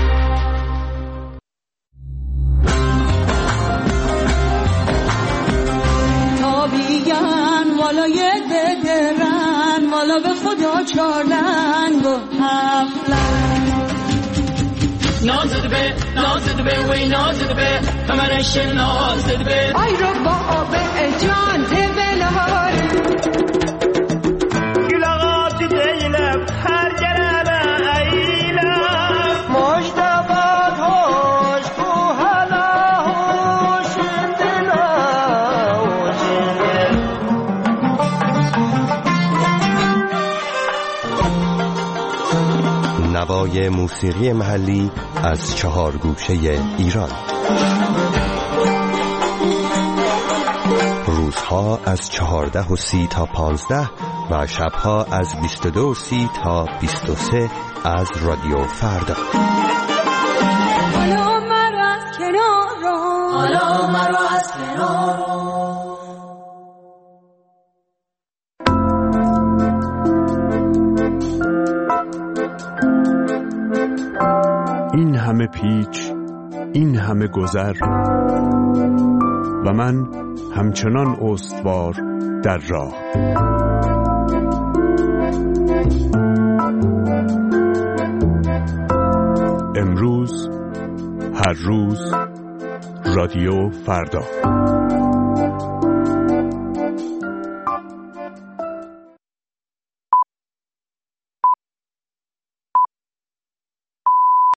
[SPEAKER 24] تابیگن والای ددرن والا به خدا چارلنگ و هفلنگ نازده به نازده به وی نازده به کمرش نازده به آی رو با آب جان تبلار گلاغات دیلم هر گرم ایلم مجدبات هاش کو حالا هاش دلا
[SPEAKER 23] نوای موسیقی محلی از چهار گوشه ایران. روزها از چهارده و سی تا پانزده و شبها از بیست و دو و سی تا بیست و سه از رادیو فردا.
[SPEAKER 24] حالا مرا از کنار حالا مرا از کنار
[SPEAKER 10] این همه پیچ، این همه گذر و من همچنان استوار در راه. امروز، هر روز، رادیو فردا.